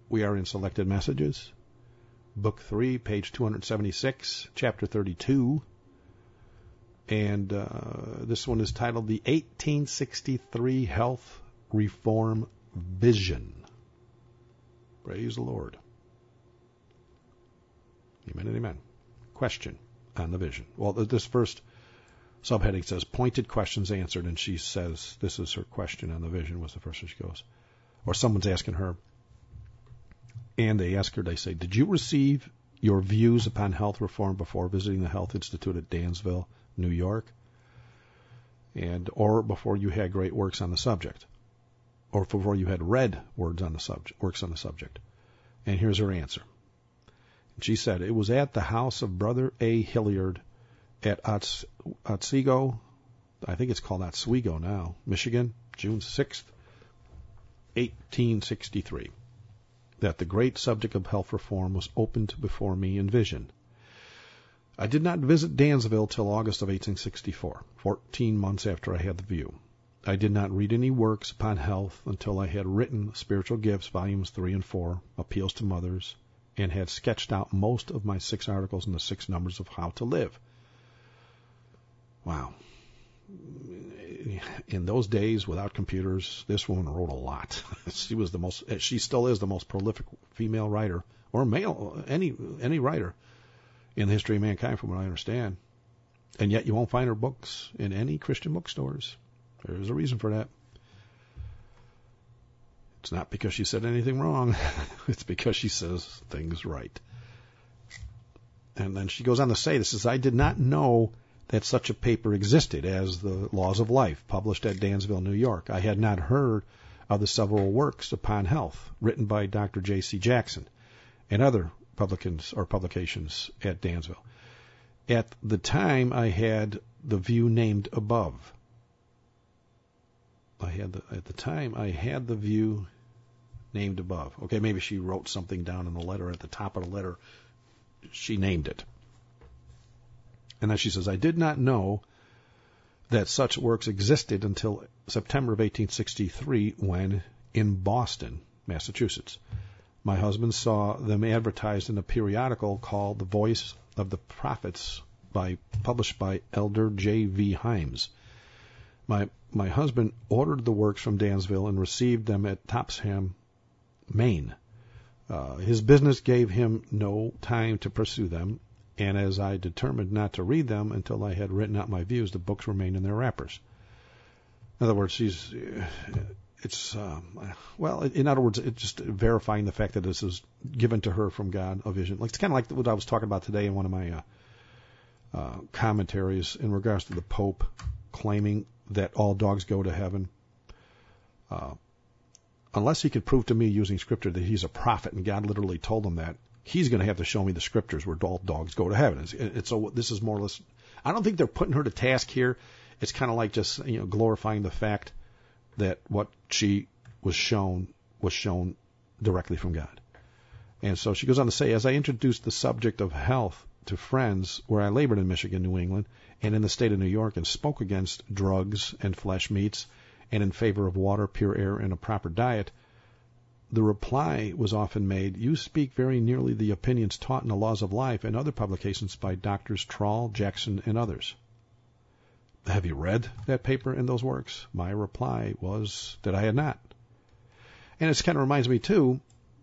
We are in Selected Messages, Book 3, page 276, Chapter 32. And this one is titled The 1863 Health Reform Vision. Praise the Lord. Amen and amen. Question on the vision. Well, this first subheading says, pointed questions answered, and she says, this is her question on the vision, was the first one she goes. Or someone's asking her, and they ask her, they say, did you receive your views upon health reform before visiting the Health Institute at Dansville, New York? Or before you had great works on the subject? Or before you had read works on the subject? And here's her answer. She said, it was at the house of Brother A. Hilliard at Otsego, I think it's called Oswego now, Michigan, June 6th, 1863, that the great subject of health reform was opened before me in vision. I did not visit Dansville till August of 1864, 14 months after I had the view. I did not read any works upon health until I had written Spiritual Gifts, Volumes 3 and 4, Appeals to Mothers, and had sketched out most of my 6 articles in the 6 numbers of How to Live. Wow. In those days, without computers, this woman wrote a lot. She still is the most prolific female writer, or male, any writer in the history of mankind, from what I understand. And yet you won't find her books in any Christian bookstores. There's a reason for that. It's not because she said anything wrong. It's because she says things right. And then she goes on to say, this is, I did not know that such a paper existed as the Laws of Life, published at Dansville, New York. I had not heard of the several works upon health written by Dr. J.C. Jackson and other publications at Dansville. At the time, I had the view named above. At the time, I had the view named above. Okay, maybe she wrote something down in the letter. At the top of the letter, she named it. And then she says, I did not know that such works existed until September of 1863, when, in Boston, Massachusetts, my husband saw them advertised in a periodical called The Voice of the Prophets, published by Elder J.V. Himes. My husband ordered the works from Dansville and received them at Topsham, Maine. His business gave him no time to pursue them, and as I determined not to read them until I had written out my views, the books remained in their wrappers. In other words, it's just verifying the fact that this is given to her from God, a vision. It's kind of like what I was talking about today in one of my commentaries in regards to the Pope claiming that all dogs go to heaven. Unless he could prove to me using Scripture that he's a prophet and God literally told him that, he's going to have to show me the Scriptures where all dogs go to heaven. So this is more or less, I don't think they're putting her to task here. It's kind of like just glorifying the fact that what she was shown directly from God. And so she goes on to say, as I introduced the subject of health to friends where I labored in Michigan, New England, and in the state of New York, and spoke against drugs and flesh meats, and in favor of water, pure air, and a proper diet, the reply was often made, you speak very nearly the opinions taught in the Laws of Life and other publications by Drs. Trall, Jackson, and others. Have you read that paper and those works? My reply was that I had not. And it kind of reminds me, too,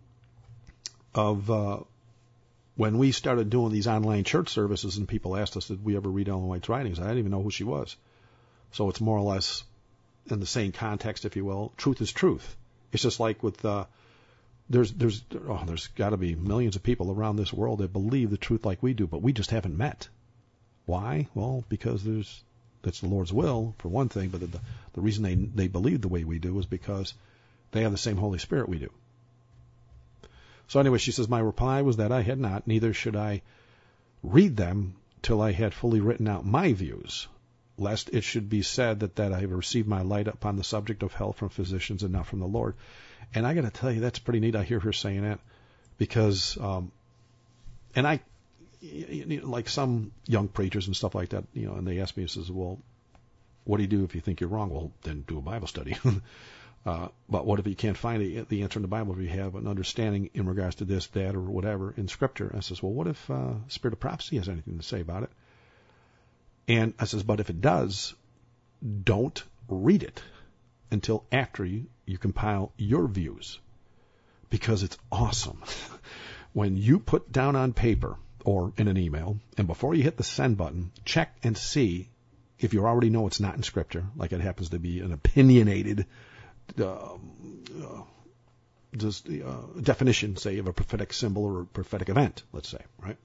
of when we started doing these online church services and people asked us, did we ever read Ellen White's writings? I didn't even know who she was. So it's more or less in the same context, if you will. Truth is truth. It's just like with there's got to be millions of people around this world that believe the truth like we do, but we just haven't met. Why? Well, because that's the Lord's will, for one thing, but the reason they believe the way we do is because they have the same Holy Spirit we do. So anyway, she says, my reply was that I had not, neither should I read them till I had fully written out my views, lest it should be said that I have received my light upon the subject of health from physicians and not from the Lord. And I got to tell you, that's pretty neat. I hear her saying that because, and I, like some young preachers and stuff like that, and they ask me, says, well, what do you do if you think you're wrong? Well, then do a Bible study. But what if you can't find the answer in the Bible? If you have an understanding in regards to this, that, or whatever in Scripture? I says, well, what if Spirit of Prophecy has anything to say about it? And I says, but if it does, don't read it until after you compile your views, because it's awesome. When you put down on paper or in an email, and before you hit the send button, check and see if you already know it's not in Scripture, like it happens to be an opinionated definition, say, of a prophetic symbol or a prophetic event, let's say, right?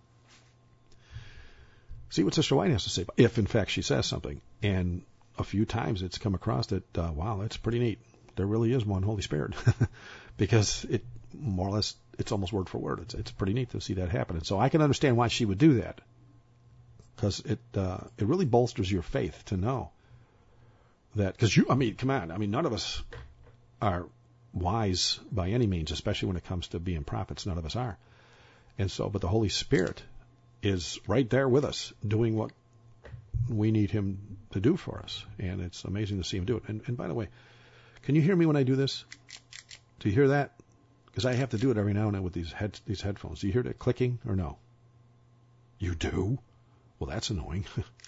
See what Sister White has to say, if in fact she says something. And a few times it's come across that, wow, that's pretty neat. There really is one Holy Spirit. Because it more or less, it's almost word for word. It's pretty neat to see that happen. And so I can understand why she would do that. Because it really bolsters your faith to know that, because come on, none of us are wise by any means, especially when it comes to being prophets. None of us are. And so, but the Holy Spirit is right there with us, doing what we need Him to do for us. And it's amazing to see Him do it. And by the way, can you hear me when I do this? Do you hear that? Because I have to do it every now and then with these headphones. Do you hear that clicking or no? You do? Well, that's annoying.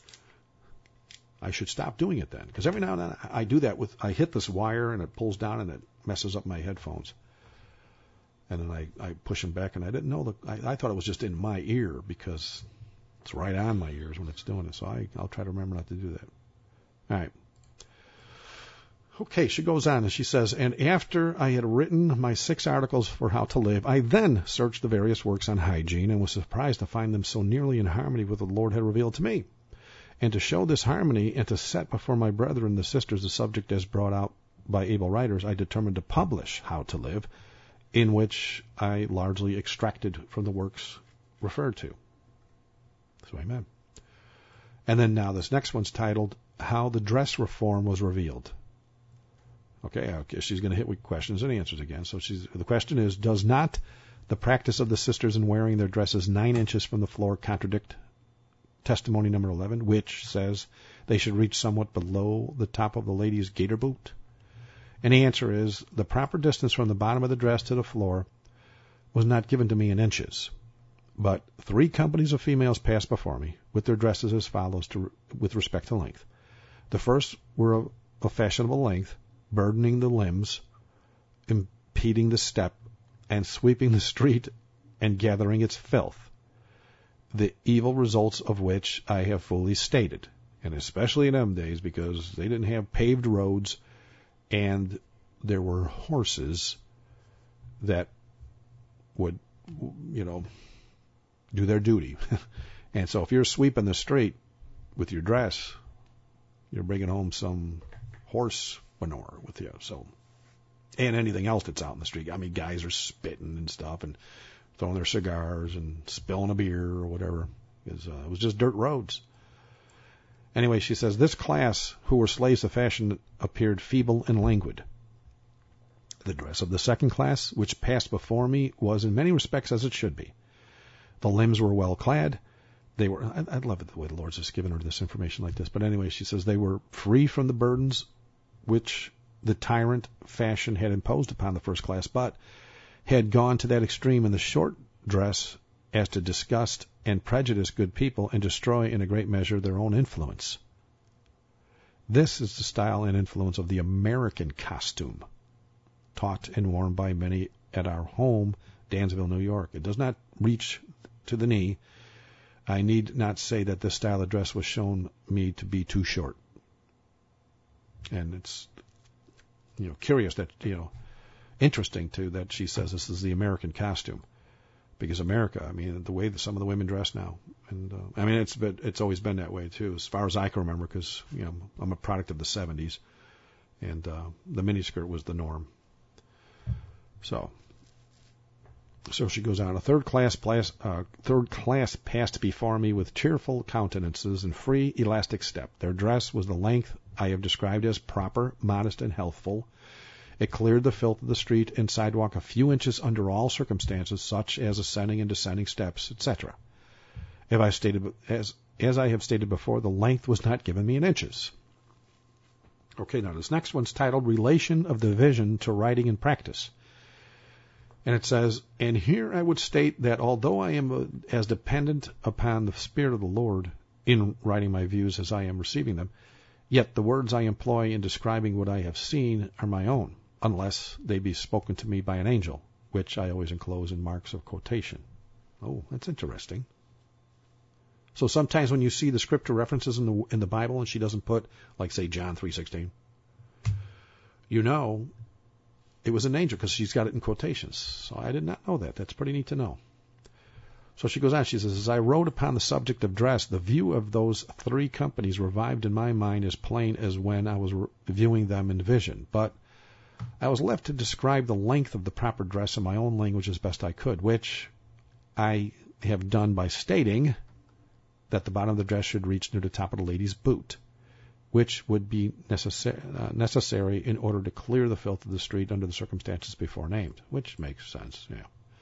I should stop doing it then, because every now and then I do that I hit this wire and it pulls down and it messes up my headphones. And then I push them back, and I didn't know I thought it was just in my ear, because it's right on my ears when it's doing it. So I'll try to remember not to do that. All right. Okay, she goes on and she says, and after I had written my 6 articles for How to Live, I then searched the various works on hygiene and was surprised to find them so nearly in harmony with what the Lord had revealed to me. And to show this harmony and to set before my brethren, the sisters, the subject as brought out by able writers, I determined to publish How to Live, in which I largely extracted from the works referred to. So amen. And then now this next one's titled, How the Dress Reform Was Revealed. Okay, she's going to hit with questions and answers again. So the question is, does not the practice of the sisters in wearing their dresses 9 inches from the floor contradict testimony number 11, which says they should reach somewhat below the top of the lady's gaiter boot? And the answer is, the proper distance from the bottom of the dress to the floor was not given to me in inches. But 3 companies of females passed before me with their dresses as follows with respect to length. The first were of fashionable length, burdening the limbs, impeding the step, and sweeping the street and gathering its filth, the evil results of which I have fully stated, and especially in them days, because they didn't have paved roads, and there were horses that would, do their duty. And so if you're sweeping the street with your dress, you're bringing home some horse manure with you. So, and anything else that's out in the street. Guys are spitting and stuff and throwing their cigars and spilling a beer or whatever. It was just dirt roads. Anyway, she says, this class, who were slaves of fashion, appeared feeble and languid. The dress of the second class, which passed before me, was in many respects as it should be. The limbs were well clad. They were, I love it the way the Lord's just given her this information like this. But anyway, she says they were free from the burdens which the tyrant fashion had imposed upon the first class, but had gone to that extreme in the short dress as to disgust and prejudice good people and destroy in a great measure their own influence. This is the style and influence of the American costume, taught and worn by many at our home, Dansville, New York. It does not reach to the knee. I need not say that this style of dress was shown me to be too short. And it's, curious that, interesting too that she says this is the American costume, because America, the way that some of the women dress now, and it's always been that way too, as far as I can remember, because I'm a product of the 70s, and the miniskirt was the norm. So she goes on. A third class passed before me with cheerful countenances and free, elastic step. Their dress was the length I have described as proper, modest, and healthful. It cleared the filth of the street and sidewalk a few inches under all circumstances, such as ascending and descending steps, etc. As I have stated before, the length was not given me in inches. Okay, now this next one's titled Relation of the Vision to Writing and Practice. And it says, and here I would state that although I am as dependent upon the Spirit of the Lord in writing my views as I am receiving them, yet the words I employ in describing what I have seen are my own, unless they be spoken to me by an angel, which I always enclose in marks of quotation. Oh, that's interesting. So sometimes when you see the scripture references in the Bible and she doesn't put, like, say, John 3:16, you know it was an angel because she's got it in quotations. So I did not know that. That's pretty neat to know. So she goes on, she says, as I wrote upon the subject of dress, the view of those three companies revived in my mind as plain as when I was viewing them in vision. But I was left to describe the length of the proper dress in my own language as best I could, which I have done by stating that the bottom of the dress should reach near the top of the lady's boot, which would be necessary in order to clear the filth of the street under the circumstances before named, which makes sense, yeah.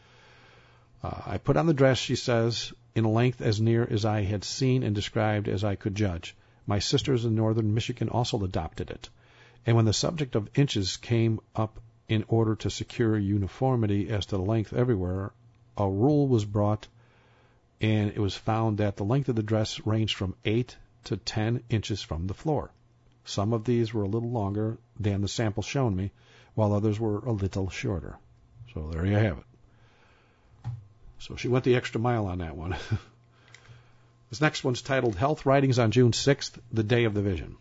I put on the dress, she says, in length as near as I had seen and described as I could judge. My sisters in northern Michigan also adopted it. And when the subject of inches came up in order to secure uniformity as to the length everywhere, a rule was brought, and it was found that the length of the dress ranged from 8 to 10 inches from the floor. Some of these were a little longer than the sample shown me, while others were a little shorter. So there you have it. So she went the extra mile on that one. This next one's titled Health Writings on June 6th, the Day of the Vision.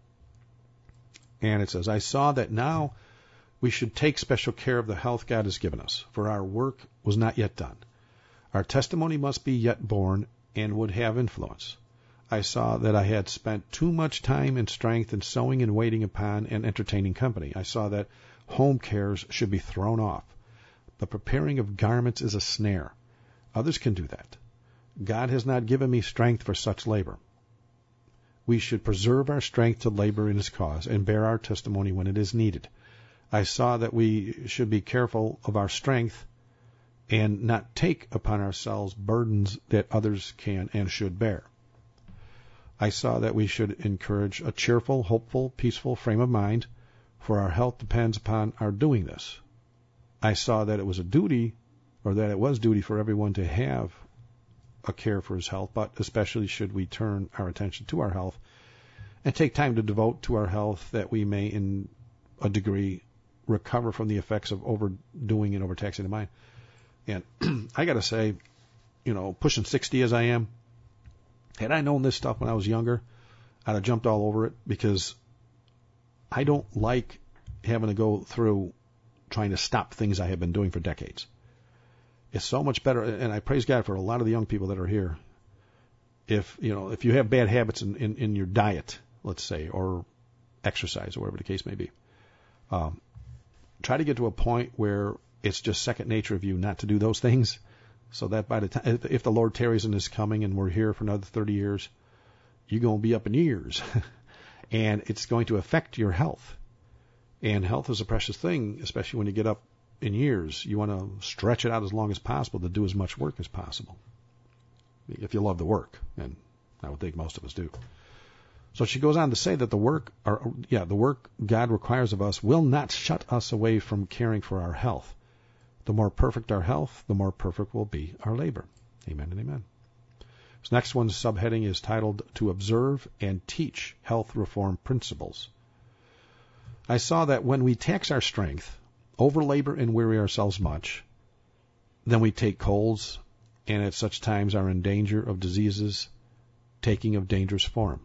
And it says, I saw that now we should take special care of the health God has given us, for our work was not yet done. Our testimony must be yet born and would have influence. I saw that I had spent too much time and strength in sewing and waiting upon and entertaining company. I saw that home cares should be thrown off. The preparing of garments is a snare. Others can do that. God has not given me strength for such labor. We should preserve our strength to labor in His cause and bear our testimony when it is needed. I saw that we should be careful of our strength and not take upon ourselves burdens that others can and should bear. I saw that we should encourage a cheerful, hopeful, peaceful frame of mind, for our health depends upon our doing this. I saw that it was a duty, or that it was duty for everyone to have a care for his health, but especially should we turn our attention to our health and take time to devote to our health that we may, in a degree, recover from the effects of overdoing and overtaxing the mind. And I got to say, pushing 60 as I am, had I known this stuff when I was younger, I'd have jumped all over it, because I don't like having to go through trying to stop things I have been doing for decades. It's so much better, and I praise God for a lot of the young people that are here. If you have bad habits in your diet, let's say, or exercise, or whatever the case may be, try to get to a point where it's just second nature of you not to do those things, so that by the time, if the Lord tarries in His coming and we're here for another 30 years, you're going to be up in years, and it's going to affect your health. And health is a precious thing, especially when you get up in years. You want to stretch it out as long as possible to do as much work as possible, if you love the work, and I would think most of us do. So she goes on to say that the work God requires of us will not shut us away from caring for our health. The more perfect our health, the more perfect will be our labor. Amen and amen. This next one's subheading is titled To Observe and Teach Health Reform Principles. I saw that when we tax our strength, overlabor and weary ourselves much, then we take colds, and at such times are in danger of diseases taking a dangerous form.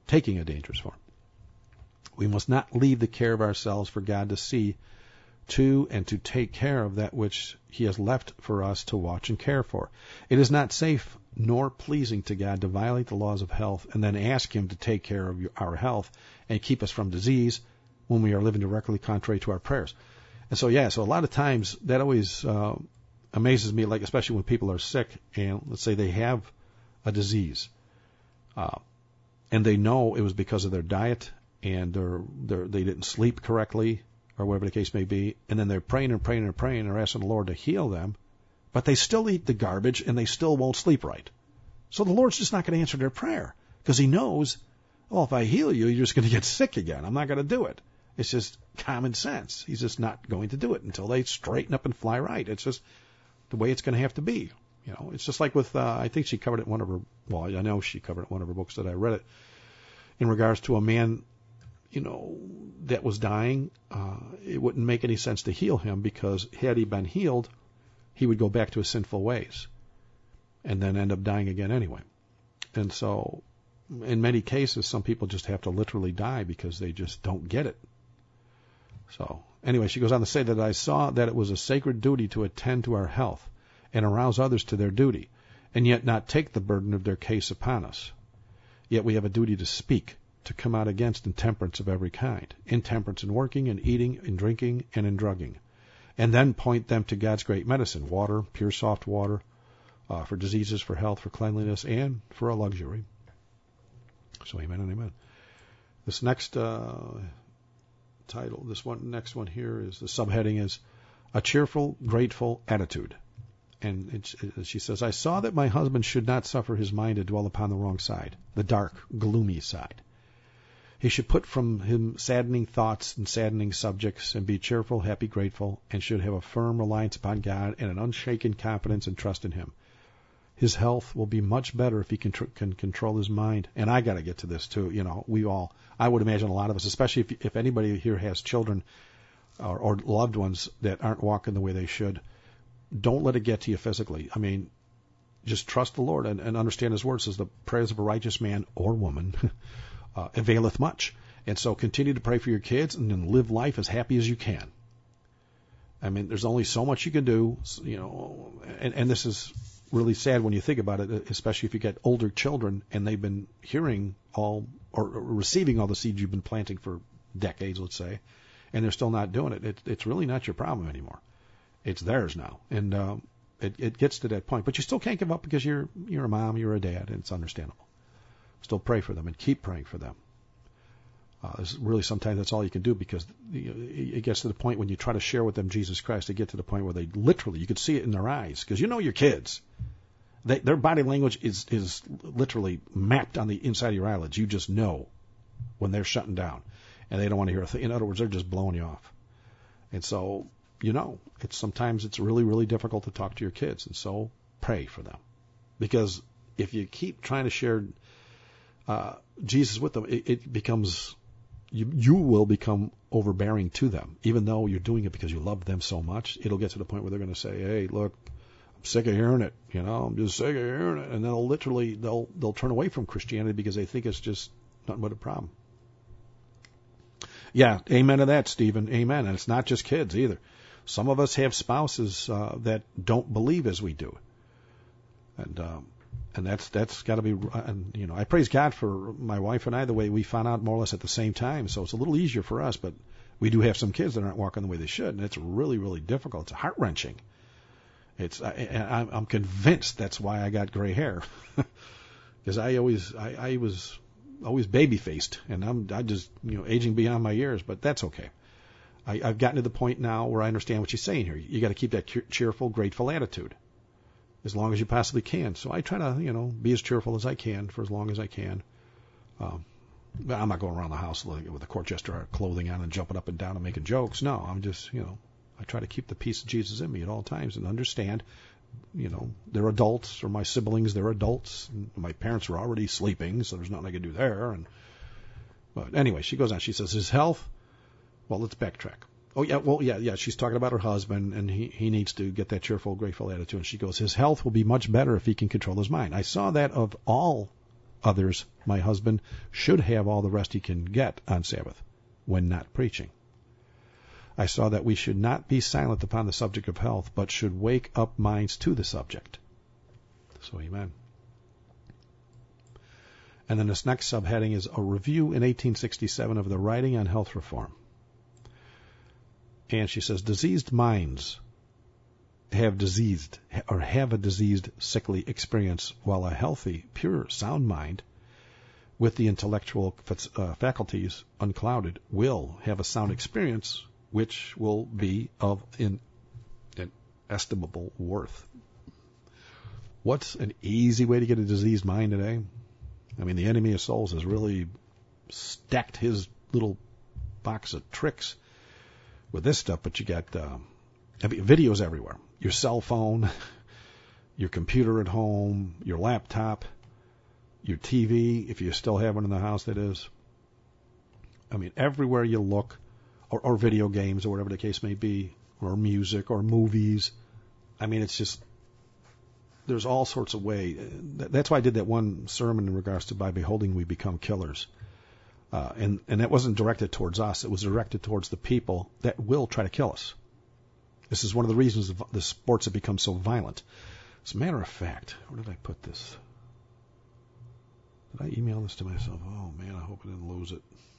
We must not leave the care of ourselves for God to see to and to take care of that which He has left for us to watch and care for. It is not safe nor pleasing to God to violate the laws of health and then ask Him to take care of our health and keep us from disease when we are living directly contrary to our prayers. And so a lot of times that always amazes me, like especially when people are sick and let's say they have a disease, and they know it was because of their diet and they didn't sleep correctly or whatever the case may be, and then they're praying and praying and praying and asking the Lord to heal them, but they still eat the garbage and they still won't sleep right. So the Lord's just not going to answer their prayer, because He knows, Oh, if I heal you, you're just going to get sick again. I'm not going to do it. It's just common sense. He's just not going to do it until they straighten up and fly right. It's just the way it's going to have to be. You know, it's just like with, I think she covered it in one of her, well, I know she covered it in one of her books that I read it, in regards to a man, you know, that was dying. It wouldn't make any sense to heal him, because had he been healed, he would go back to his sinful ways and then end up dying again anyway. And so in many cases, some people just have to literally die because they just don't get it. So anyway, she goes on to say that I saw that it was a sacred duty to attend to our health and arouse others to their duty, and yet not take the burden of their case upon us. Yet we have a duty to speak, to come out against intemperance of every kind, intemperance in working and eating, in drinking and in drugging, and then point them to God's great medicine, water, pure soft water, for diseases, for health, for cleanliness, and for a luxury. So amen and amen. This next title, next one here is, the subheading is A Cheerful, Grateful Attitude. And she says, I saw that my husband should not suffer his mind to dwell upon the wrong side, the dark, gloomy side. He should put from him saddening thoughts and saddening subjects, and be cheerful, happy, grateful, and should have a firm reliance upon God and an unshaken confidence and trust in him. His health will be much better if he can control his mind. And I got to get to this too. You know, I would imagine a lot of us, especially if anybody here has children or loved ones that aren't walking the way they should, don't let it get to you physically. I mean, just trust the Lord and understand his word. It says the prayers of a righteous man or woman availeth much. And so continue to pray for your kids and then live life as happy as you can. I mean, there's only so much you can do, you know, and this is really sad when you think about it, especially if you get older children and they've been hearing all or receiving all the seeds you've been planting for decades, let's say, and they're still not doing it. It's really not your problem anymore. It's theirs now. And it gets to that point. But you still can't give up because you're a mom, you're a dad, and it's understandable. Still pray for them and keep praying for them. Really, sometimes that's all you can do, because it gets to the point when you try to share with them Jesus Christ, they get to the point where they literally, you could see it in their eyes, because you know your kids. Their body language is literally mapped on the inside of your eyelids. You just know when they're shutting down, and they don't want to hear a thing. In other words, they're just blowing you off. And so, you know, sometimes it's really, really difficult to talk to your kids, and so pray for them. Because if you keep trying to share Jesus with them, it becomes... You will become overbearing to them, even though you're doing it because you love them so much. It'll get to the point where they're going to say, "Hey, look, I'm sick of hearing it. You know, I'm just sick of hearing it," and they'll turn away from Christianity because they think it's just nothing but a problem. Yeah, amen to that, Stephen. Amen. And it's not just kids either. Some of us have spouses that don't believe as we do, and that's got to be, and you know, I praise God for my wife and I, the way we found out more or less at the same time. So it's a little easier for us, but we do have some kids that aren't walking the way they should, and it's really, really difficult. It's heart-wrenching. I'm convinced that's why I got gray hair, because I was always baby-faced, and I just, you know, aging beyond my years, but that's okay. I've gotten to the point now where I understand what she's saying here. You got to keep that cheerful, grateful attitude as long as you possibly can. So I try to, you know, be as cheerful as I can for as long as I can. But I'm not going around the house with the Colchester clothing on and jumping up and down and making jokes. No, I'm just, you know, I try to keep the peace of Jesus in me at all times and understand, you know, they're adults, or my siblings, they're adults. My parents are already sleeping, so there's nothing I can do there. But anyway, she goes on. She says, his health, well, let's backtrack. Oh, yeah, well, yeah. She's talking about her husband, and he needs to get that cheerful, grateful attitude. And she goes, his health will be much better if he can control his mind. I saw that of all others, my husband should have all the rest he can get on Sabbath when not preaching. I saw that we should not be silent upon the subject of health, but should wake up minds to the subject. So, amen. And then this next subheading is a review in 1867 of the writing on health reform. And she says, diseased minds have a diseased, sickly experience, while a healthy, pure, sound mind with the intellectual faculties unclouded will have a sound experience which will be of inestimable worth. What's an easy way to get a diseased mind today? I mean, the enemy of souls is really stacked his little box of tricks with this stuff, but you got videos everywhere. Your cell phone, your computer at home, your laptop, your TV, if you still have one in the house, that is. I mean, everywhere you look, or video games, or whatever the case may be, or music, or movies. I mean, it's just, there's all sorts of ways. That's why I did that one sermon in regards to by beholding we become killers. And that wasn't directed towards us. It was directed towards the people that will try to kill us. This is one of the reasons the sports have become so violent. As a matter of fact, where did I put this? Did I email this to myself? Oh, man, I hope I didn't lose it.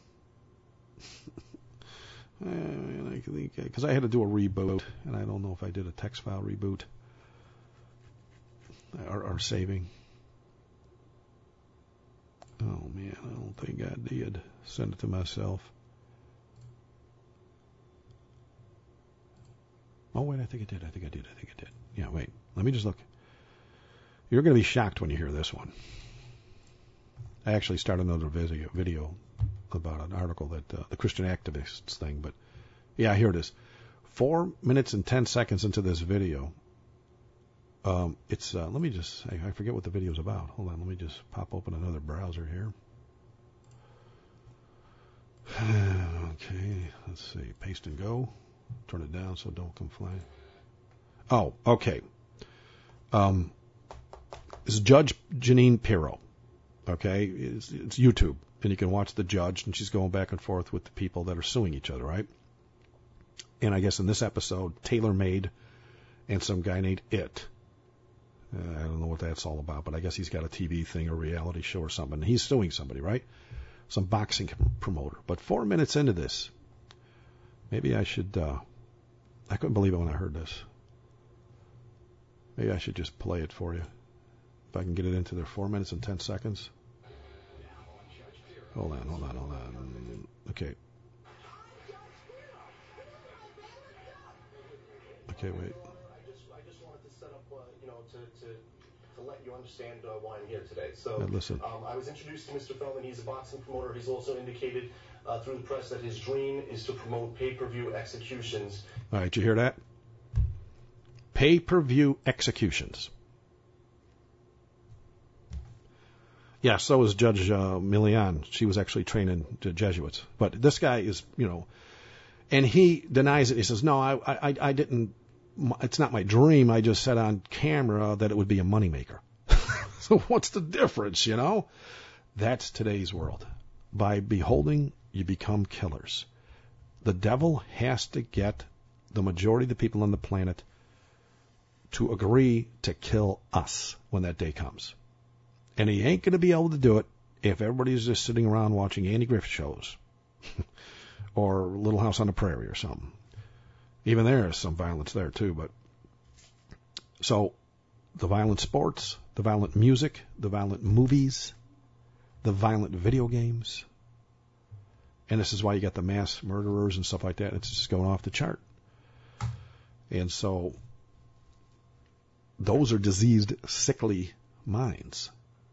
Because I had to do a reboot, and I don't know if I did a text file reboot or saving. Oh, man, I don't think I did. Send it to myself. Oh, wait, I think I did. Yeah, wait. Let me just look. You're going to be shocked when you hear this one. I actually started another video about an article that the Christian activists thing, but yeah, here it is. 4 minutes and 10 seconds into this video. Let me just, I forget what the video's about. Hold on, let me just pop open another browser here. Okay, let's see, paste and go. Turn it down so it don't come flying. Oh, okay. This is Judge Jeanine Pirro. Okay, it's YouTube, and you can watch the judge, and she's going back and forth with the people that are suing each other, right? And I guess in this episode, TaylorMade and some guy named It. I don't know what that's all about, but I guess he's got a TV thing, a reality show or something. He's suing somebody, right? Some boxing promoter. But 4 minutes into this, maybe I should, I couldn't believe it when I heard this. Maybe I should just play it for you. If I can get it into there, 4 minutes and 10 seconds. Hold on. Okay. Okay, wait. I just wanted to set up, to let you understand why I'm here today. So, listen. I was introduced to Mr. Feldman. He's a boxing promoter. He's also indicated through the press that his dream is to promote pay-per-view executions. All right, you hear that? Pay-per-view executions. Yeah, so is Judge Milian. She was actually training the Jesuits. But this guy is, and he denies it. He says, no, I didn't, it's not my dream. I just said on camera that it would be a moneymaker. So what's the difference, That's today's world. By beholding, you become killers. The devil has to get the majority of the people on the planet to agree to kill us when that day comes. And he ain't going to be able to do it if everybody's just sitting around watching Andy Griffith shows or Little House on the Prairie or something. Even there is some violence there too. But so the violent sports, the violent music, the violent movies, the violent video games, and this is why you got the mass murderers and stuff like that. It's just going off the chart. And so those are diseased, sickly minds.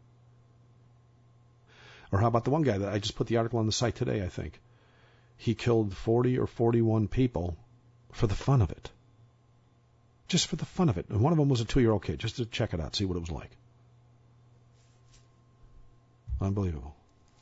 Or how about the one guy that I just put the article on the site today, I think. He killed 40 or 41 people for the fun of it. Just for the fun of it. And one of them was a 2-year-old kid, just to check it out, see what it was like. Unbelievable.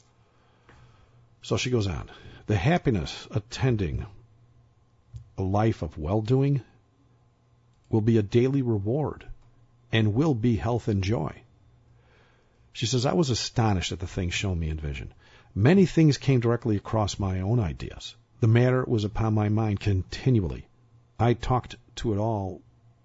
So she goes on. The happiness attending a life of well-doing will be a daily reward and will be health and joy. She says, I was astonished at the things shown me in vision. Many things came directly across my own ideas. The matter was upon my mind continually. I talked it to all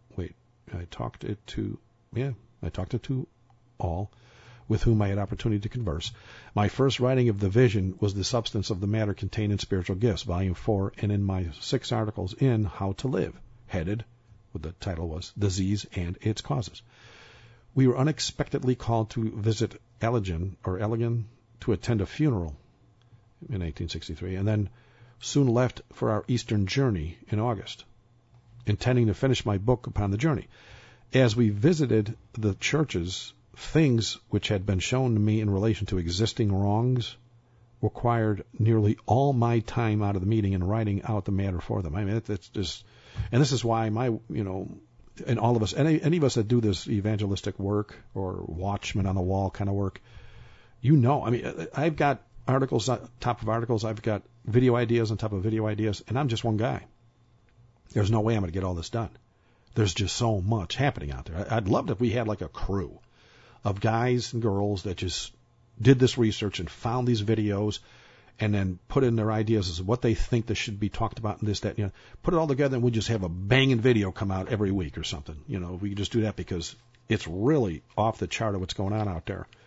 with whom I had opportunity to converse. My first writing of the vision was the substance of the matter contained in Spiritual Gifts, Volume 4, and in my 6 articles in How to Live, headed, what the title was, Disease and Its Causes. We were unexpectedly called to visit Elgin to attend a funeral in 1863, and then soon left for our eastern journey in August, intending to finish my book upon the journey. As we visited the churches, things which had been shown to me in relation to existing wrongs required nearly all my time out of the meeting and writing out the matter for them. I mean, it's just, and this is why and all of us, any of us that do this evangelistic work or watchman on the wall kind of work, I mean, I've got articles on top of articles, I've got video ideas on top of video ideas, and I'm just one guy. There's no way I'm going to get all this done. There's just so much happening out there. I'd love it if we had like a crew of guys and girls that just did this research and found these videos and then put in their ideas as what they think that should be talked about in this, that, put it all together, and we just have a banging video come out every week or something. We could just do that because it's really off the chart of what's going on out there,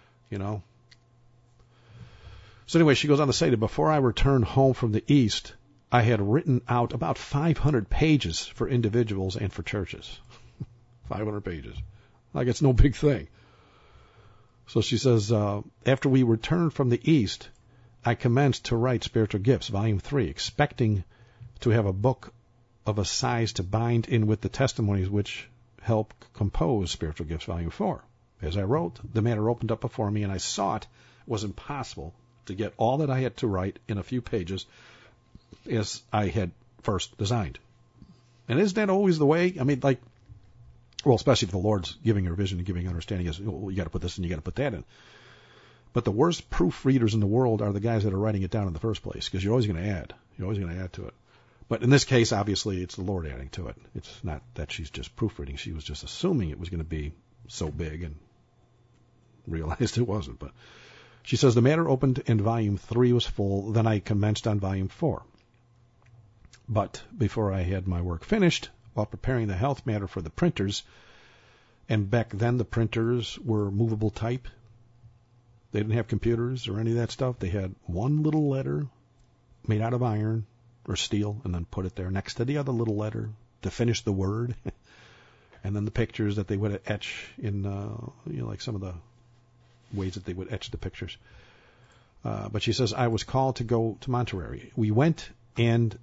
So anyway, she goes on to say that before I returned home from the East, I had written out about 500 pages for individuals and for churches. 500 pages. Like it's no big thing. So she says, after we returned from the East, I commenced to write Spiritual Gifts, Volume 3, expecting to have a book of a size to bind in with the testimonies which help compose Spiritual Gifts, Volume 4. As I wrote, the matter opened up before me, and I saw it was impossible to get all that I had to write in a few pages as I had first designed. And isn't that always the way? I mean, especially if the Lord's giving her vision and giving understanding, is, you got to put this and you got to put that in. But the worst proofreaders in the world are the guys that are writing it down in the first place, because you're always going to add. You're always going to add to it. But in this case, obviously, it's the Lord adding to it. It's not that she's just proofreading. She was just assuming it was going to be so big and realized it wasn't. But she says, the matter opened and Volume 3 was full. Then I commenced on Volume 4. But before I had my work finished, while preparing the health matter for the printers, and back then the printers were movable type. They didn't have computers or any of that stuff. They had one little letter made out of iron or steel, and then put it there next to the other little letter to finish the word. And then the pictures that they would etch in, like some of the ways that they would etch the pictures. But she says, I was called to go to Monterey. We went and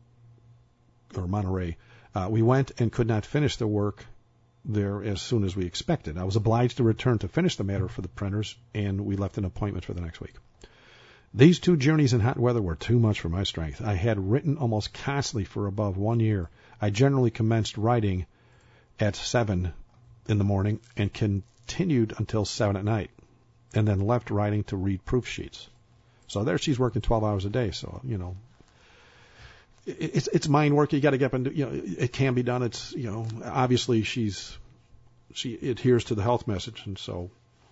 could not finish the work there as soon as we expected. I was obliged to return to finish the matter for the printers, and we left an appointment for the next week. These 2 journeys in hot weather were too much for my strength. I had written almost constantly for above 1 year. I generally commenced writing at 7 in the morning and continued until 7 at night, and then left writing to read proof sheets. So there she's working 12 hours a day. So, it's mind work. You got to get up and do, it can be done. It's, obviously she adheres to the health message, and so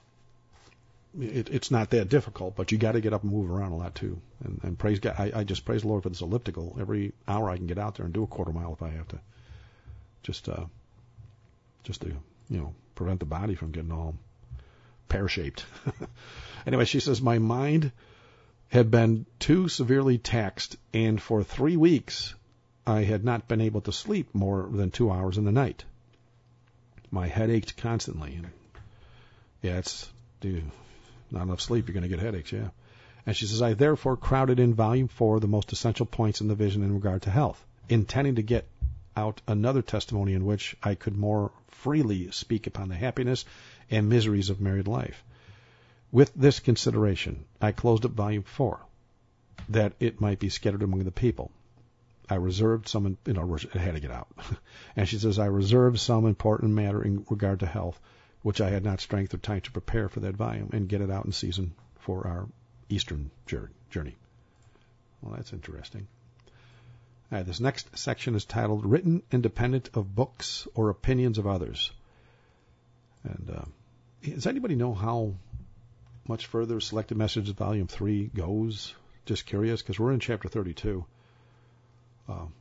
it's not that difficult, but you got to get up and move around a lot too. And praise God. I just praise the Lord for this elliptical. Every hour I can get out there and do a quarter mile if I have to, just to prevent the body from getting all pear-shaped. Anyway, she says, my mind had been too severely taxed, and for 3 weeks I had not been able to sleep more than 2 hours in the night. My head ached constantly. Yeah, not enough sleep, you're going to get headaches, yeah. And she says, I therefore crowded in Volume 4 the most essential points in the vision in regard to health, intending to get out another testimony in which I could more freely speak upon the happiness and miseries of married life. With this consideration, I closed up Volume 4, that it might be scattered among the people. I reserved some, in other words, it had to get out. And she says, I reserved some important matter in regard to health, which I had not strength or time to prepare for that volume and get it out in season for our Eastern journey. Well, that's interesting. All right, this next section is titled, Written Independent of Books or Opinions of Others. And does anybody know how much further Selected Messages Volume 3 goes? Just curious, because we're in Chapter 32. I'm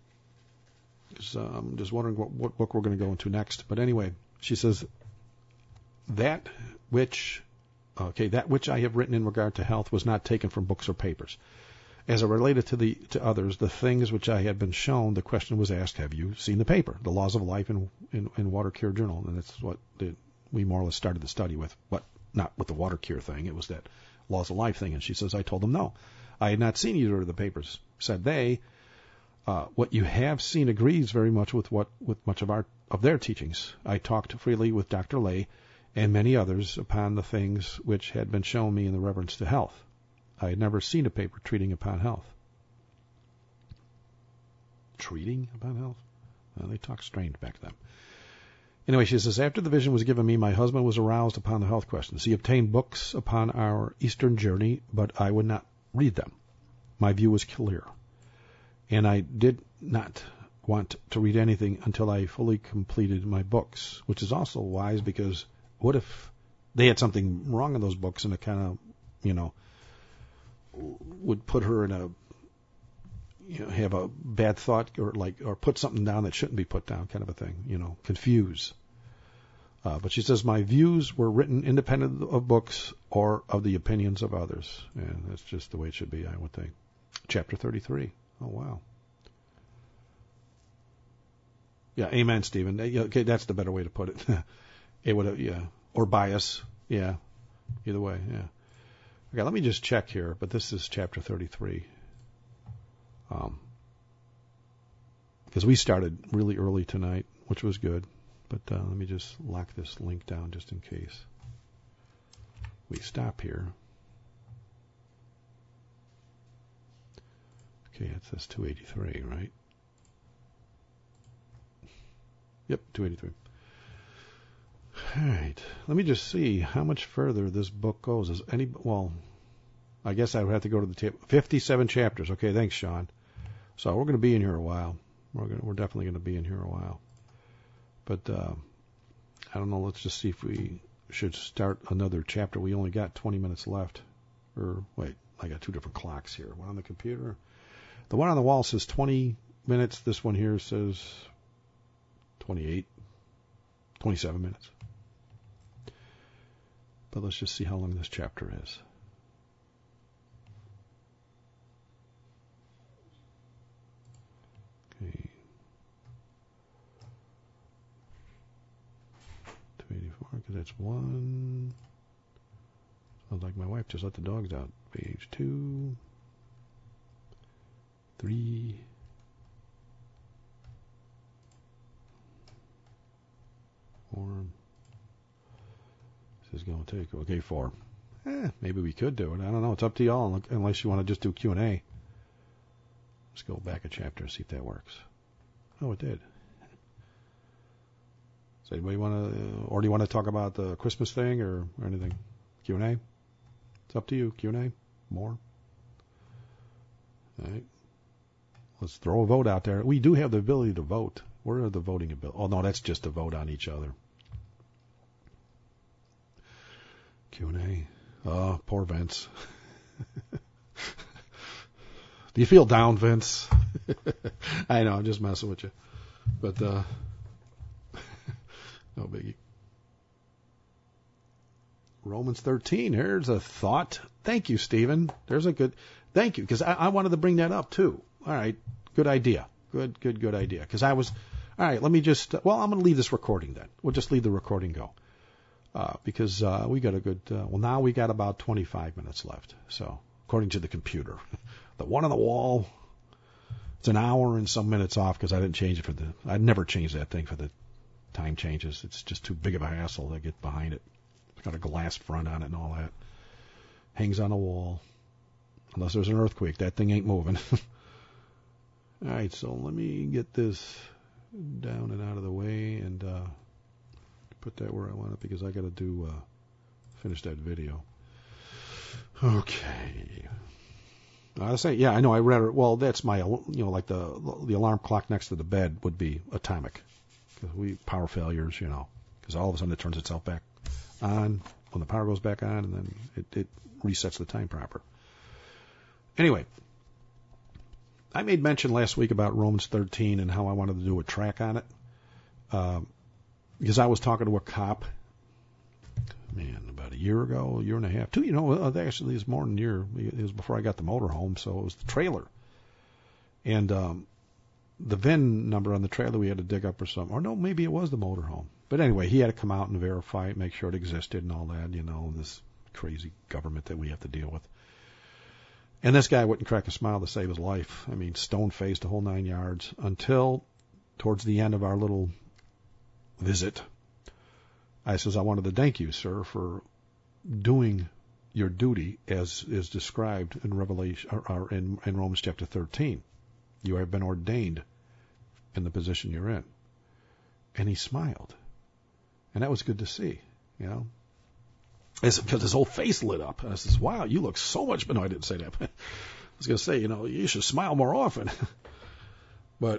just wondering what book we're going to go into next. But anyway, she says, that which I have written in regard to health was not taken from books or papers. As it related to others, the things which I had been shown, the question was asked, have you seen the paper, The Laws of Life in Water Cure Journal? And that's what we more or less started the study with, but not with the water cure thing. It was that Laws of Life thing. And she says, I told them no. I had not seen either of the papers. Said they, what you have seen agrees very much with much of their teachings. I talked freely with Dr. Lay and many others upon the things which had been shown me in the reference to health. I had never seen a paper treating upon health. Treating upon health? Well, they talked strange back then. Anyway, she says, after the vision was given me, my husband was aroused upon the health questions. He obtained books upon our Eastern journey, but I would not read them. My view was clear, and I did not want to read anything until I fully completed my books, which is also wise because what if they had something wrong in those books and it kind of, would put her in a, have a bad thought or put something down that shouldn't be put down kind of a thing, confuse. But she says, my views were written independent of books or of the opinions of others. And that's just the way it should be, I would think. Chapter 33. Oh, wow. Yeah, amen, Stephen. Okay, that's the better way to put it. It would, yeah. Or bias. Yeah. Either way, yeah. Okay, let me just check here, but this is chapter 33. Because we started really early tonight, which was good. But let me just lock this link down just in case we stop here. Okay, it says 283, right? Yep, 283. All right, let me just see how much further this book goes. I guess I would have to go to the table. 57 chapters. Okay, thanks, Sean. So we're going to be in here a while. We're definitely going to be in here a while. But I don't know. Let's just see if we should start another chapter. We only got 20 minutes left. Or wait, I got two different clocks here. One on the computer. The one on the wall says 20 minutes. This one here says 27 minutes. But let's just see how long this chapter is. Okay. 284, because that's one. Sounds like my wife just let the dogs out. Page 2, 3, 4. This is going to take, okay, 4. Maybe we could do it. I don't know. It's up to y'all, unless you want to just do Q&A. Let's go back a chapter and see if that works. Oh, it did. Does anybody want to, or do you want to talk about the Christmas thing or anything? Q&A? It's up to you. Q&A? More? All right. Let's throw a vote out there. We do have the ability to vote. Where are the voting ability? Oh, no, that's just to vote on each other. Q&A. Oh, poor Vince. Do you feel down, Vince? I know, I'm just messing with you. But, no biggie. Romans 13, here's a thought. Thank you, Stephen. There's a good, thank you, because I wanted to bring that up, too. All right, good idea. Good idea. Because all right, let me just, I'm going to leave this recording then. We'll just leave the recording go. Because we got a good, now we got about 25 minutes left. So, according to the computer. The one on the wall, it's an hour and some minutes off because I didn't change it I'd never change that thing for the time changes. It's just too big of a hassle to get behind it. It's got a glass front on it and all that. Hangs on the wall. Unless there's an earthquake, that thing ain't moving. All right, so let me get this down and out of the way and put that where I want it because I got to finish that video. Okay. I say, yeah, I know. I read it. Well, that's my, like the alarm clock next to the bed would be atomic. Because power failures, because all of a sudden it turns itself back on when the power goes back on, and then it resets the time proper. Anyway, I made mention last week about Romans 13 and how I wanted to do a track on it. Because I was talking to a cop, about a year ago, a year and a half, 2, actually it was more than a year. It was before I got the motorhome, so it was the trailer. And the VIN number on the trailer we had to dig up or something. Or no, maybe it was the motorhome. But anyway, he had to come out and verify it, make sure it existed and all that, this crazy government that we have to deal with. And this guy wouldn't crack a smile to save his life. Stone-faced, the whole 9 yards, until towards the end of our little visit. I says, I wanted to thank you, sir, for doing your duty as is described in Revelation or in Romans chapter 13. You have been ordained in the position you're in. And he smiled. And that was good to see, you know. It's because his whole face lit up. And I says, wow, you look so much, but no, I didn't say that. I was going to say, you know, you should smile more often. But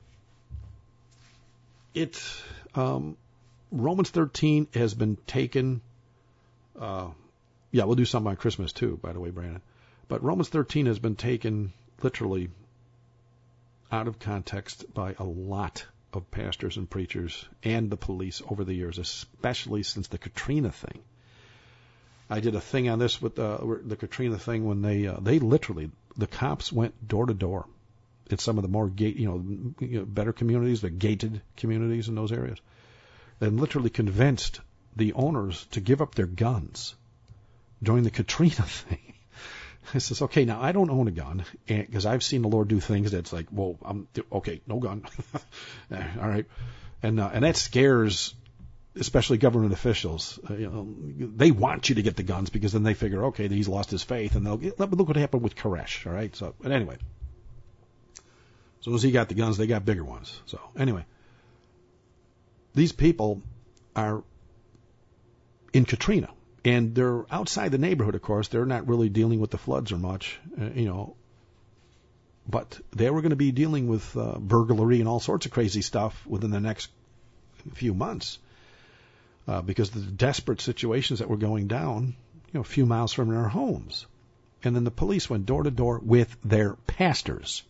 Romans 13 has been taken, we'll do something on Christmas too, by the way, Brandon. But Romans 13 has been taken literally out of context by a lot of pastors and preachers and the police over the years, especially since the Katrina thing. I did a thing on this with the Katrina thing when they literally, the cops went door to door in some of the more better communities, the gated communities in those areas, and literally convinced the owners to give up their guns during the Katrina thing. I says, okay, now I don't own a gun because I've seen the Lord do things that's like, well, okay, no gun. All right. And that scares especially government officials. They want you to get the guns because then they figure, okay, he's lost his faith, and look what happened with Koresh. All right. So, but anyway, as soon as he got the guns, they got bigger ones. So anyway, these people are in Katrina. And they're outside the neighborhood, of course. They're not really dealing with the floods or much, But they were going to be dealing with burglary and all sorts of crazy stuff within the next few months because of the desperate situations that were going down, a few miles from their homes. And then the police went door to door with their pastors,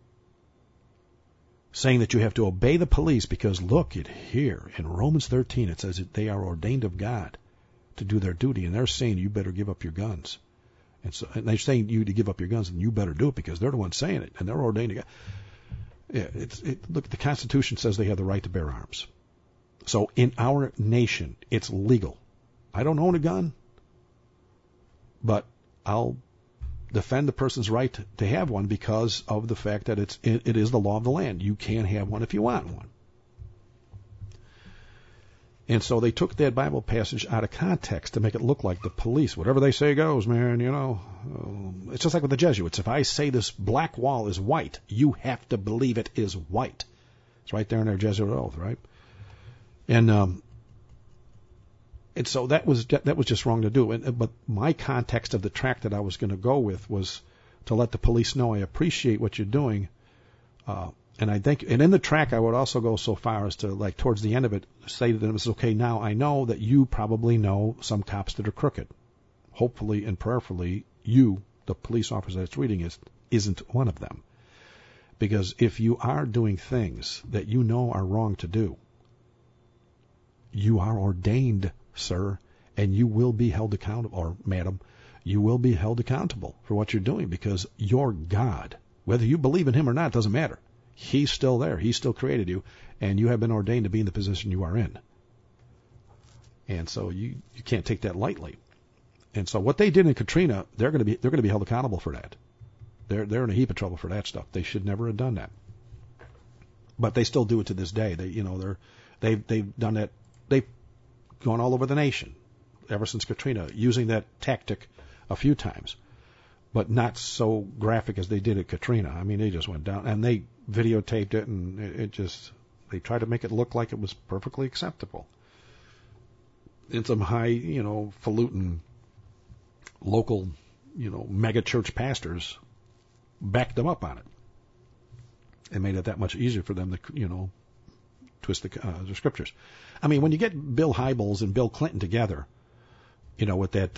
saying that you have to obey the police because look at here in Romans 13 it says that they are ordained of God to do their duty, and they're saying you better give up your guns. And they're saying you to give up your guns, and you better do it because they're the ones saying it, and they're ordained to God. Yeah, look, the Constitution says they have the right to bear arms. So in our nation, it's legal. I don't own a gun, but I'll defend the person's right to have one because of the fact that it is the law of the land. You can have one if you want one. And so they took that Bible passage out of context to make it look like the police, whatever they say goes, man, It's just like with the Jesuits. If I say this black wall is white, you have to believe it is white. It's right there in their Jesuit oath, right? And so that was just wrong to do. But my context of the track that I was going to go with was to let the police know I appreciate what you're doing. And I think, and in the track, I would also go so far as to, like, towards the end of it, say to them, okay, now I know that you probably know some cops that are crooked. Hopefully and prayerfully, you, the police officer that's reading it, isn't one of them. Because if you are doing things that you know are wrong to do, you are ordained, sir, and you will be held accountable, or madam, you will be held accountable for what you're doing because your God, whether you believe in him or not, doesn't matter. He's still there. He still created you, and you have been ordained to be in the position you are in. And so you can't take that lightly. And so what they did in Katrina, they're going to be held accountable for that. They're in a heap of trouble for that stuff. They should never have done that. But they still do it to this day. They've done that. They've gone all over the nation ever since Katrina, using that tactic a few times, but not so graphic as they did at Katrina. I mean, they just went down and they videotaped it, and they tried to make it look like it was perfectly acceptable. And some high, falutin local, mega church pastors backed them up on it and made it that much easier for them to, twist the scriptures. I mean, when you get Bill Hybels and Bill Clinton together, with that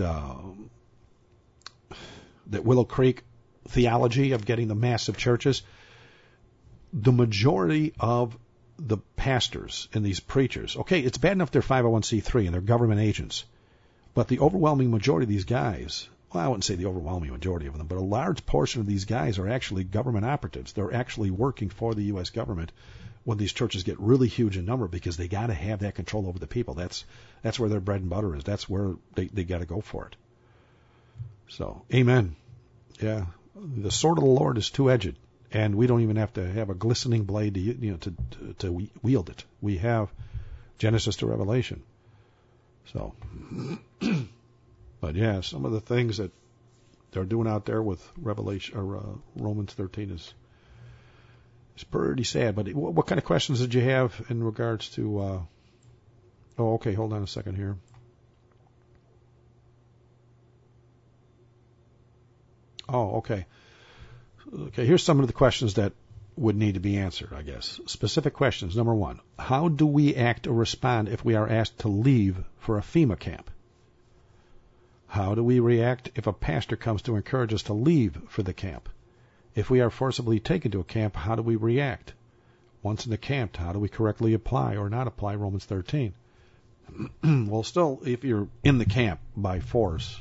Willow Creek theology of getting the massive churches, the majority of the pastors and these preachers, okay, it's bad enough they're 501c3 and they're government agents, but the overwhelming majority of these guys, well, I wouldn't say the overwhelming majority of them, but a large portion of these guys are actually government operatives. They're actually working for the U.S. government when these churches get really huge in number because they got to have that control over the people. That's where their bread and butter is. That's where they got to go for it. So, amen. Yeah, the sword of the Lord is two-edged, and we don't even have to have a glistening blade to wield it. We have Genesis to Revelation. So, But yeah, some of the things that they're doing out there with Revelation or Romans 13 is pretty sad. But what kind of questions did you have in regards to? Oh, okay. Hold on a second here. Oh, okay. Okay, here's some of the questions that would need to be answered, I guess. Specific questions. Number 1, how do we act or respond if we are asked to leave for a FEMA camp? How do we react if a pastor comes to encourage us to leave for the camp? If we are forcibly taken to a camp, how do we react? Once in the camp, how do we correctly apply or not apply Romans 13? Well, still, if you're in the camp by force,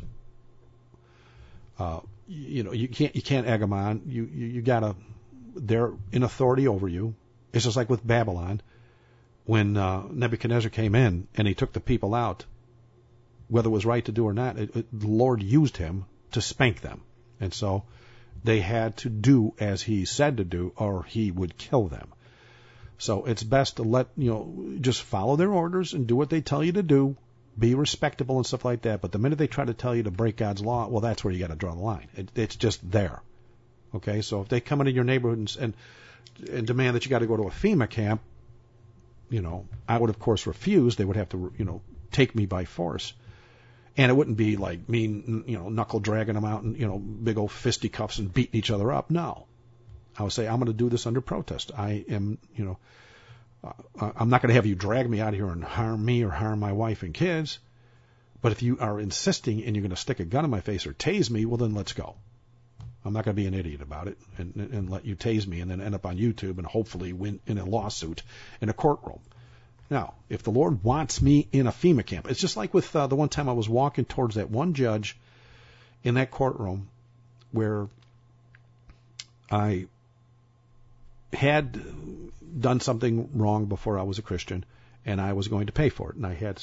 you can't egg them on. You gotta. They're in authority over you. It's just like with Babylon, when Nebuchadnezzar came in and he took the people out. Whether it was right to do or not, the Lord used him to spank them, and so they had to do as he said to do, or he would kill them. So it's best to just follow their orders and do what they tell you to do. Be respectable and stuff like that. But the minute they try to tell you to break God's law, well, that's where you got to draw the line. It's just there. Okay, so if they come into your neighborhood and demand that you got to go to a FEMA camp, I would of course refuse. They would have to, take me by force, and it wouldn't be like me, knuckle dragging them out and big old fisticuffs and beating each other up. No, I would say I'm going to do this under protest. I am, I'm not going to have you drag me out here and harm me or harm my wife and kids. But if you are insisting and you're going to stick a gun in my face or tase me, well, then let's go. I'm not going to be an idiot about it and let you tase me and then end up on YouTube and hopefully win in a lawsuit in a courtroom. Now, if the Lord wants me in a FEMA camp, it's just like with the one time I was walking towards that one judge in that courtroom where I had done something wrong before I was a Christian, and I was going to pay for it. And I had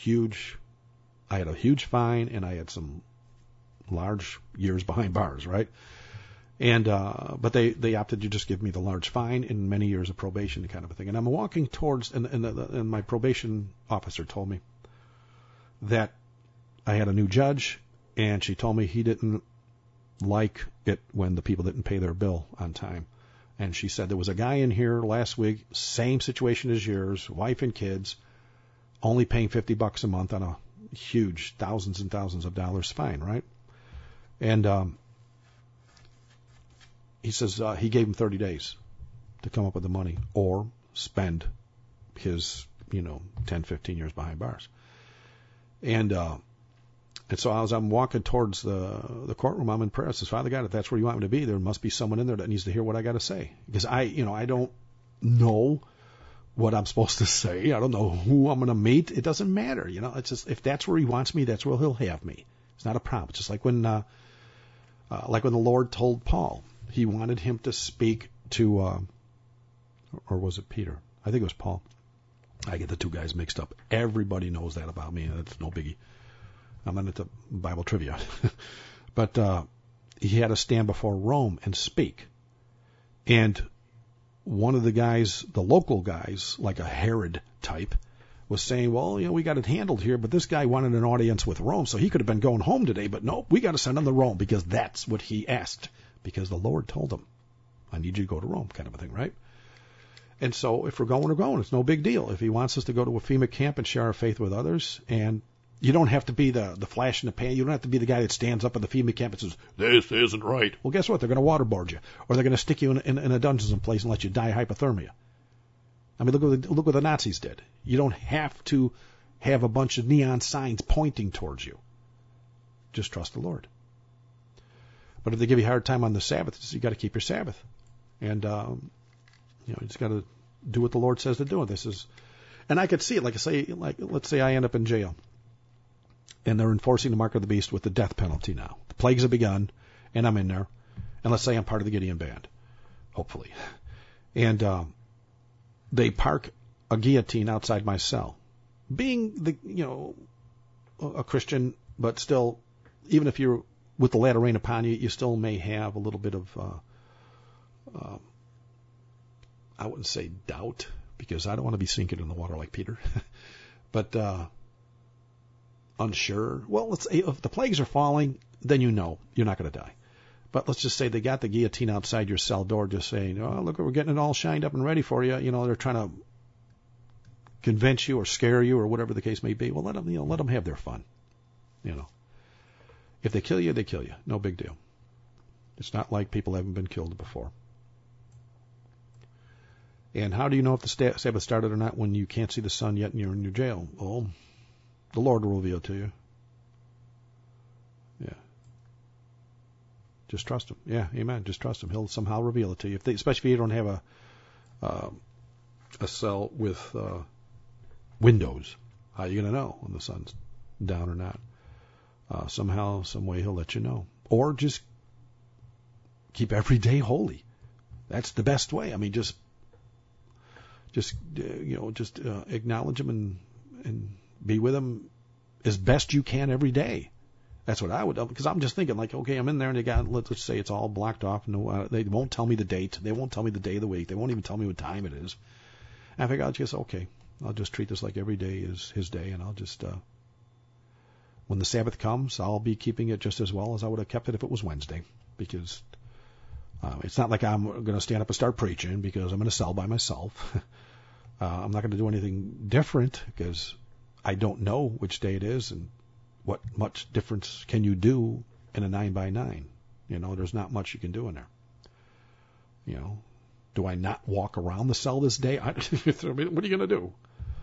a huge fine, and I had some large years behind bars, right? And but they opted to just give me the large fine and many years of probation, kind of a thing. And I'm walking towards, and my probation officer told me that I had a new judge, and she told me he didn't like it when the people didn't pay their bill on time. And she said there was a guy in here last week, same situation as yours, wife and kids, only paying $50 a month on a huge thousands and thousands of dollars fine, right? And he says he gave him 30 days to come up with the money or spend his, 10, 15 years behind bars. And so as I'm walking towards the courtroom, I'm in prayer. I says, Father God, if that's where you want me to be, there must be someone in there that needs to hear what I got to say. Because I don't know what I'm supposed to say. I don't know who I'm going to meet. It doesn't matter. It's just, if that's where he wants me, that's where he'll have me. It's not a problem. It's just like when the Lord told Paul, he wanted him to speak to, or was it Peter? I think it was Paul. I get the two guys mixed up. Everybody knows that about me. That's no biggie. I'm not into Bible trivia. But he had to stand before Rome and speak. And one of the guys, the local guys, like a Herod type, was saying, well, we got it handled here, but this guy wanted an audience with Rome, so he could have been going home today, but no, we got to send him to Rome because that's what he asked, because the Lord told him, I need you to go to Rome, kind of a thing, right? And so if we're going, we're going. It's no big deal. If he wants us to go to a FEMA camp and share our faith with others, and you don't have to be the flash in the pan. You don't have to be the guy that stands up at the FEMA camp and says, this isn't right. Well, guess what? They're going to waterboard you, or they're going to stick you in a dungeon place and let you die of hypothermia. I mean, look what the Nazis did. You don't have to have a bunch of neon signs pointing towards you. Just trust the Lord. But if they give you a hard time on the Sabbath, you got to keep your Sabbath, and you just got to do what the Lord says to do. And I could see it. Let's say I end up in jail, and they're enforcing the mark of the beast with the death penalty now. The plagues have begun, and I'm in there, and let's say I'm part of the Gideon band, hopefully, and they park a guillotine outside my cell. Being a Christian, but still, even if you're with the latter rain upon you, you still may have a little bit of, I wouldn't say doubt, because I don't want to be sinking in the water like Peter. But unsure. Well, if the plagues are falling, then you know you're not going to die. But let's just say they got the guillotine outside your cell door just saying, oh, look, we're getting it all shined up and ready for you. You know, they're trying to convince you or scare you or whatever the case may be. Well, let them have their fun. You know, if they kill you, they kill you. No big deal. It's not like people haven't been killed before. And how do you know if the Sabbath started or not when you can't see the sun yet and you're in your jail? Well, the Lord will reveal it to you. Yeah. Just trust him. Yeah, amen. Just trust him. He'll somehow reveal it to you. Especially if you don't have a cell with windows. How are you going to know when the sun's down or not? Somehow, some way, he'll let you know. Or just keep every day holy. That's the best way. I mean, just acknowledge him and be with him as best you can every day. That's what I would do, because I'm just thinking, like, okay, I'm in there and they got, let's say it's all blocked off. No, they won't tell me the date. They won't tell me the day of the week. They won't even tell me what time it is. And I figure I'll just treat this like every day is his day, and I'll just, when the Sabbath comes, I'll be keeping it just as well as I would have kept it if it was Wednesday, because it's not like I'm going to stand up and start preaching because I'm in a cell by myself. I'm not going to do anything different because I don't know which day it is, and what much difference can you do in a 9x9? You know, there's not much you can do in there. You know, do I not walk around the cell this day? What are you going to do?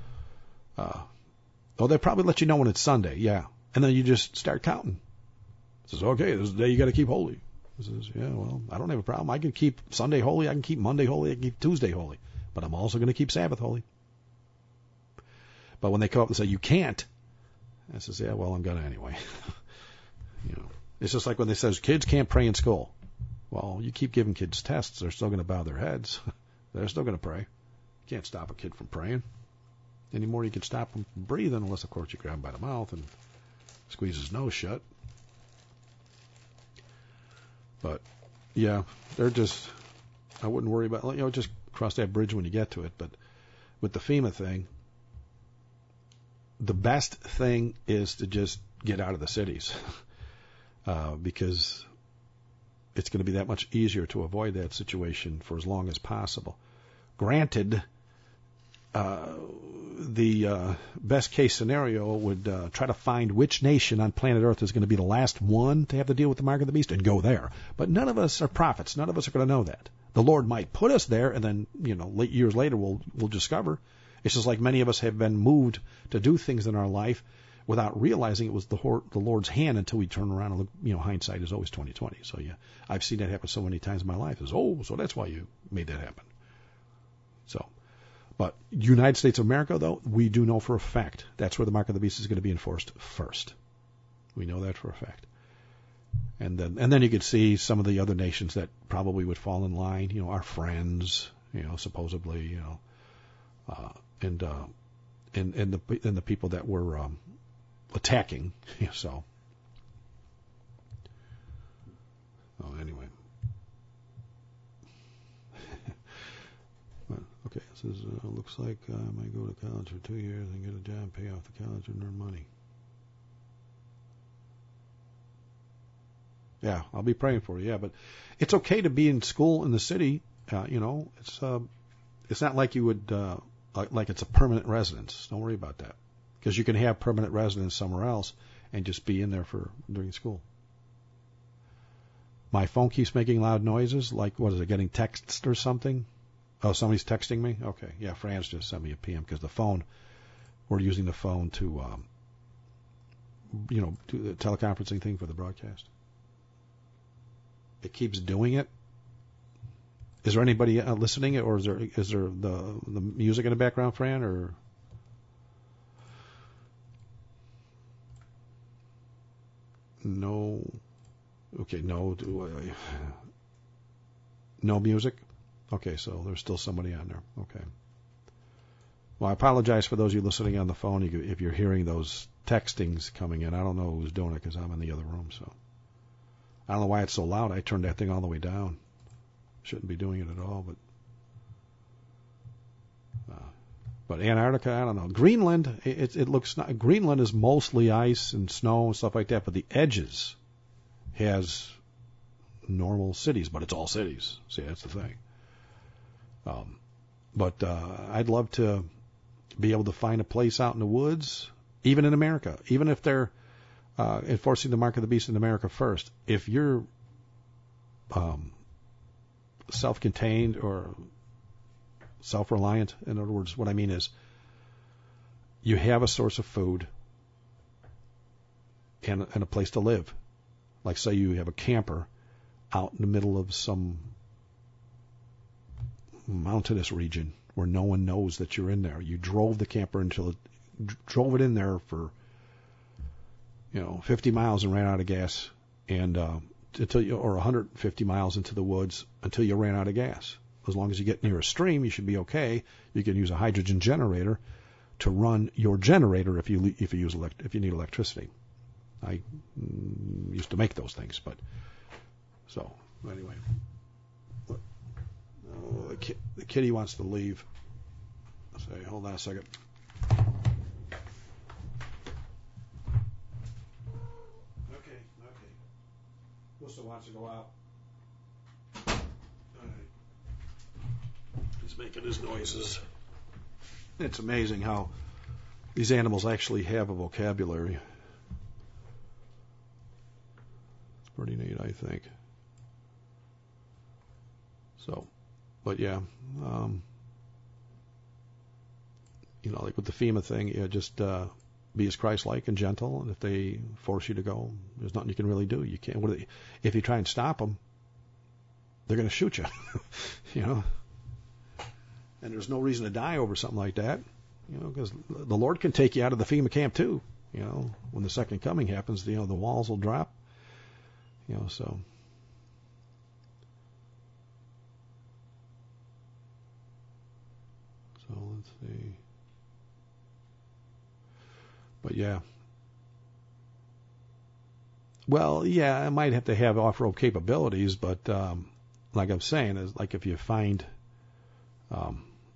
They probably let you know when it's Sunday, yeah. And then you just start counting. It says, okay, this is the day you got to keep holy. It says, yeah, well, I don't have a problem. I can keep Sunday holy. I can keep Monday holy. I can keep Tuesday holy. But I'm also going to keep Sabbath holy. But when they come up and say, you can't, I says, yeah, well, I'm going to anyway. You know, it's just like when they says kids can't pray in school. Well, you keep giving kids tests, they're still going to bow their heads. They're still going to pray. You can't stop a kid from praying. Any more you can stop him from breathing, unless, of course, you grab him by the mouth and squeeze his nose shut. But, yeah, they're just, I wouldn't worry about, just cross that bridge when you get to it. But with the FEMA thing, the best thing is to just get out of the cities because it's going to be that much easier to avoid that situation for as long as possible. Granted, the best case scenario would try to find which nation on planet Earth is going to be the last one to have to deal with the mark of the beast and go there. But none of us are prophets. None of us are going to know that. The Lord might put us there, and then, years later we'll discover. It's just like many of us have been moved to do things in our life without realizing it was the Lord's hand until we turn around and look. Hindsight is always 20/20. So yeah, I've seen that happen so many times in my life. So that's why you made that happen. So, but United States of America, though, we do know for a fact that's where the mark of the beast is going to be enforced first. We know that for a fact. And then you could see some of the other nations that probably would fall in line. Our friends, supposedly, and the people that were attacking. So anyway. Okay, it says looks like I might go to college for 2 years and get a job, pay off the college, and earn money. Yeah, I'll be praying for you. Yeah, but it's okay to be in school in the city. It's not like you would like it's a permanent residence. Don't worry about that, because you can have permanent residence somewhere else and just be in there during school. My phone keeps making loud noises. Like, what is it? Getting texts or something? Oh, somebody's texting me. Okay, yeah. Franz just sent me a PM because we're using the phone to do the teleconferencing thing for the broadcast. It keeps doing it. Is there anybody listening, or is there the music in the background, Fran, or? No. Okay, no. No music? Okay, so there's still somebody on there. Okay. Well, I apologize for those of you listening on the phone if you're hearing those textings coming in. I don't know who's doing it because I'm in the other room, so. I don't know why it's so loud. I turned that thing all the way down. Shouldn't be doing it at all, but But Antarctica, I don't know. Greenland, it looks not, Greenland is mostly ice and snow and stuff like that, but the edges has normal cities, but it's all cities. See, that's the thing. But I'd love to be able to find a place out in the woods, even in America, even if they're enforcing the mark of the beast in America first. If you're self-contained or self-reliant, in other words, what I mean is you have a source of food and a place to live. Like say you have a camper out in the middle of some mountainous region where no one knows that you're in there. You drove the camper drove it in there for 50 miles and ran out of gas, and or 150 miles into the woods until you ran out of gas. As long as you get near a stream, you should be okay. You can use a hydrogen generator to run your generator if you need electricity. I used to make those things, but so anyway. The kitty wants to leave. Say, hold on a second. Okay. Musa wants to go out. All right. He's making his noises. It's amazing how these animals actually have a vocabulary. It's pretty neat, I think. So, but yeah, like with the FEMA thing, just be as Christ-like and gentle. And if they force you to go, there's nothing you can really do. You can't. If you try and stop them, they're going to shoot you. And there's no reason to die over something like that. Because the Lord can take you out of the FEMA camp too. When the second coming happens, the walls will drop. So. So let's see. But yeah. Well, yeah, I might have to have off-road capabilities, but like I'm saying, is like if you find, I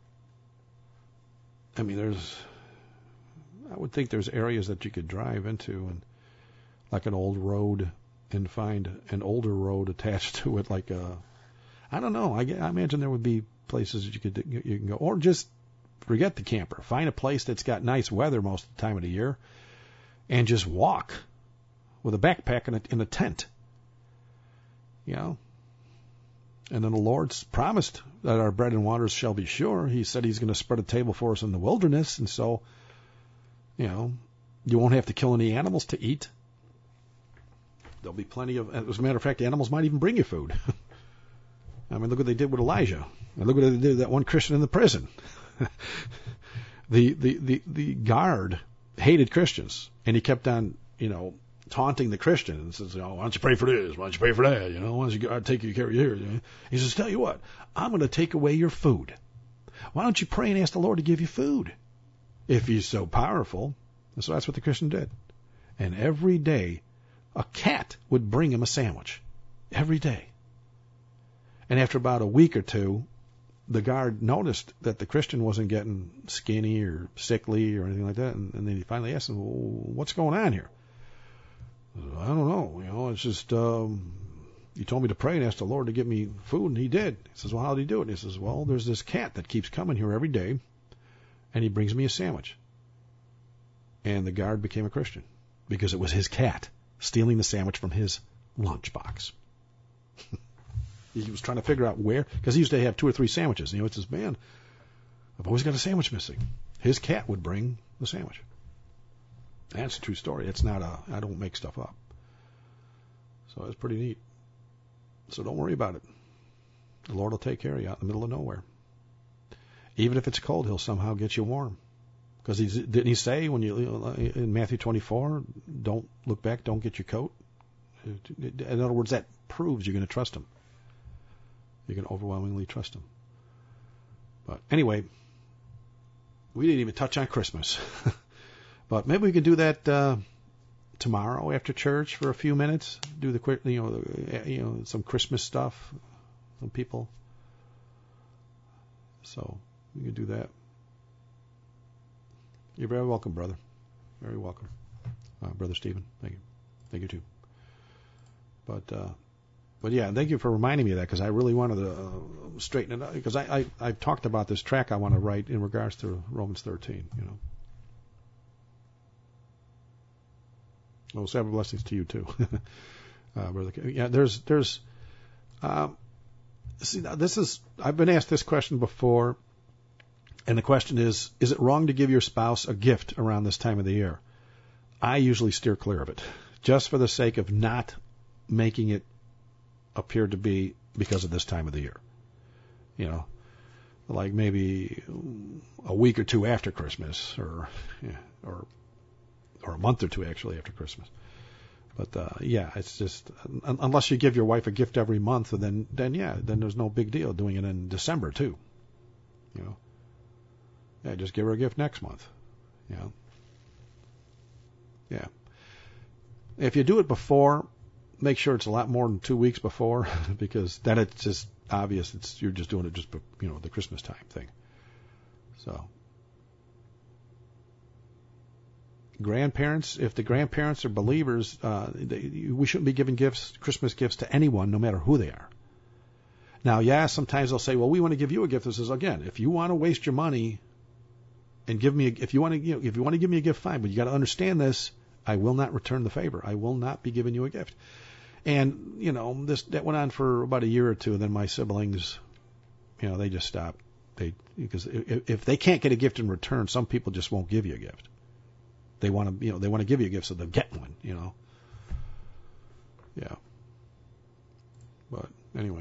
would think there's areas that you could drive into, and like an old road, and find an older road attached to it, like I don't know. I imagine there would be places that you can go, or just forget the camper. Find a place that's got nice weather most of the time of the year, and just walk with a backpack and a tent. And then the Lord's promised that our bread and waters shall be sure. He said He's going to spread a table for us in the wilderness, and so, you won't have to kill any animals to eat. There'll be plenty of. As a matter of fact, the animals might even bring you food. Look what they did with Elijah, and look what they did with that one Christian in the prison. The guard hated Christians, and he kept on, taunting the Christian and says, why don't you pray for this? Why don't you pray for that? Why don't you take care of your here? He says, tell you what, I'm going to take away your food. Why don't you pray and ask the Lord to give you food? If He's so powerful. And so that's what the Christian did. And every day, a cat would bring him a sandwich. Every day. And after about a week or two, the guard noticed that the Christian wasn't getting skinny or sickly or anything like that, and then he finally asked him, well, what's going on here? I don't know. It's just, you told me to pray and ask the Lord to give me food, and He did. He says, well, how did He do it? And he says, well, there's this cat that keeps coming here every day, and he brings me a sandwich. And the guard became a Christian because it was his cat stealing the sandwich from his lunchbox. He was trying to figure out where, because he used to have 2 or 3 sandwiches. It says, man, I've always got a sandwich missing. His cat would bring the sandwich. That's a true story. It's not I don't make stuff up. So it's pretty neat. So don't worry about it. The Lord will take care of you out in the middle of nowhere. Even if it's cold, He'll somehow get you warm. Because didn't He say when in Matthew 24, don't look back, don't get your coat? In other words, that proves you're going to trust Him. You can overwhelmingly trust Him. But anyway, we didn't even touch on Christmas. But maybe we can do that tomorrow after church for a few minutes. Do the quick, some Christmas stuff. Some people. So we can do that. You're very welcome, brother. Very welcome. Brother Stephen, thank you. Thank you, too. But yeah, thank you for reminding me of that, because I really wanted to straighten it out, because I've talked about this track I want to write in regards to Romans 13, you know. Well, several blessings to you, too. Brother. Yeah, see, now I've been asked this question before, and the question is it wrong to give your spouse a gift around this time of the year? I usually steer clear of it, just for the sake of not making it appear to be because of this time of the year. You know, like maybe a week or two after Christmas, or a month or two actually after Christmas. But yeah, it's just, unless you give your wife a gift every month, then there's no big deal doing it in December too. You know, yeah, just give her a gift next month. You know, yeah. If you do it before, make sure it's a lot more than 2 weeks before, because then it's just obvious you're just doing it just, you know, the Christmas time thing. So. Grandparents, if the grandparents are believers, we shouldn't be giving Christmas gifts to anyone, no matter who they are. Now, yeah, sometimes they'll say, well, we want to give you a gift. This is, again, if you want to waste your money and give me, if you want to give me a gift, fine, but you got to understand this. I will not return the favor. I will not be giving you a gift. And, you know, that went on for about a year or two, and then my siblings, you know, they just stopped. Because if they can't get a gift in return, some people just won't give you a gift. They want to give you a gift, so they'll get one, you know. Yeah. But anyway.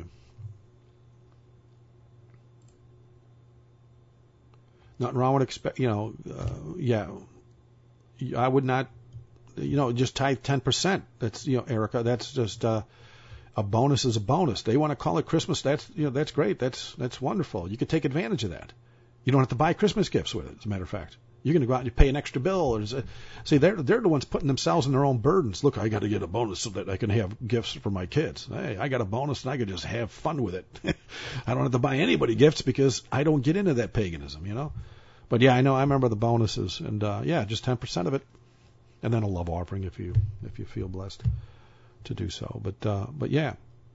Nothing wrong with yeah. I would not, just tithe 10%. That's, Erica, that's just, a bonus is a bonus. They want to call it Christmas. That's great. That's wonderful. You could take advantage of that. You don't have to buy Christmas gifts with it, as a matter of fact. You're going to go out and you pay an extra bill. See, they're the ones putting themselves in their own burdens. Look, I got to get a bonus so that I can have gifts for my kids. Hey, I got a bonus and I can just have fun with it. I don't have to buy anybody gifts because I don't get into that paganism, you know. But yeah, I remember the bonuses, and just 10% of it, and then a love offering if you feel blessed to do so. But yeah,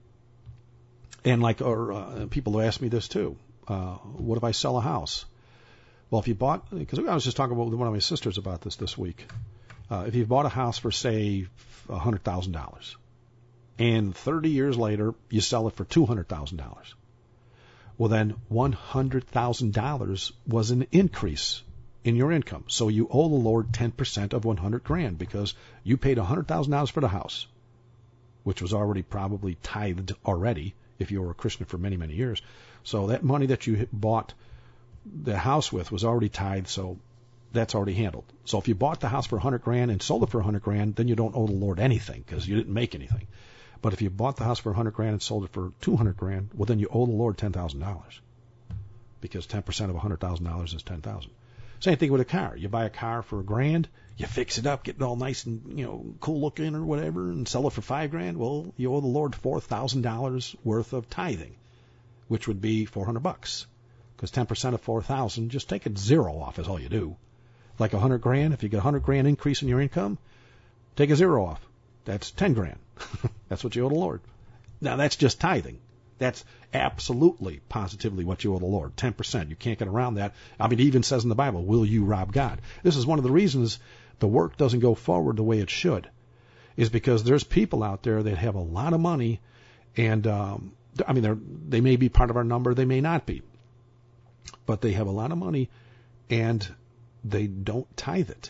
and people have asked me this too. What if I sell a house? Well, if you bought, because I was just talking with one of my sisters about this week. If you bought a house for, say, $100,000, and 30 years later you sell it for $200,000, well, then $100,000 was an increase in your income. So you owe the Lord 10% of $100,000 because you paid $100,000 for the house, which was already probably tithed already if you were a Christian for many, many years. So that money that you bought the house with was already tithed, so that's already handled. So if you bought the house for $100,000 and sold it for $100,000, then you don't owe the Lord anything because you didn't make anything. But if you bought the house for $100,000 and sold it for $200,000, well, then you owe the Lord $10,000 because 10% of $100,000 is $10,000. Same thing with a car. You buy a car for $1,000, you fix it up, get it all nice and cool looking or whatever, and sell it for $5,000. Well, you owe the Lord $4,000 worth of tithing, which would be $400. Because 10% of $4,000, just take a zero off is all you do. Like $100,000, if you get $100,000 increase in your income, take a zero off. That's $10,000. That's what you owe the Lord. Now that's just tithing. That's absolutely, positively what you owe the Lord. 10%. You can't get around that. I mean, it even says in the Bible, will you rob God? This is one of the reasons the work doesn't go forward the way it should, is because there's people out there that have a lot of money, and they may be part of our number, they may not be. But they have a lot of money, and they don't tithe it.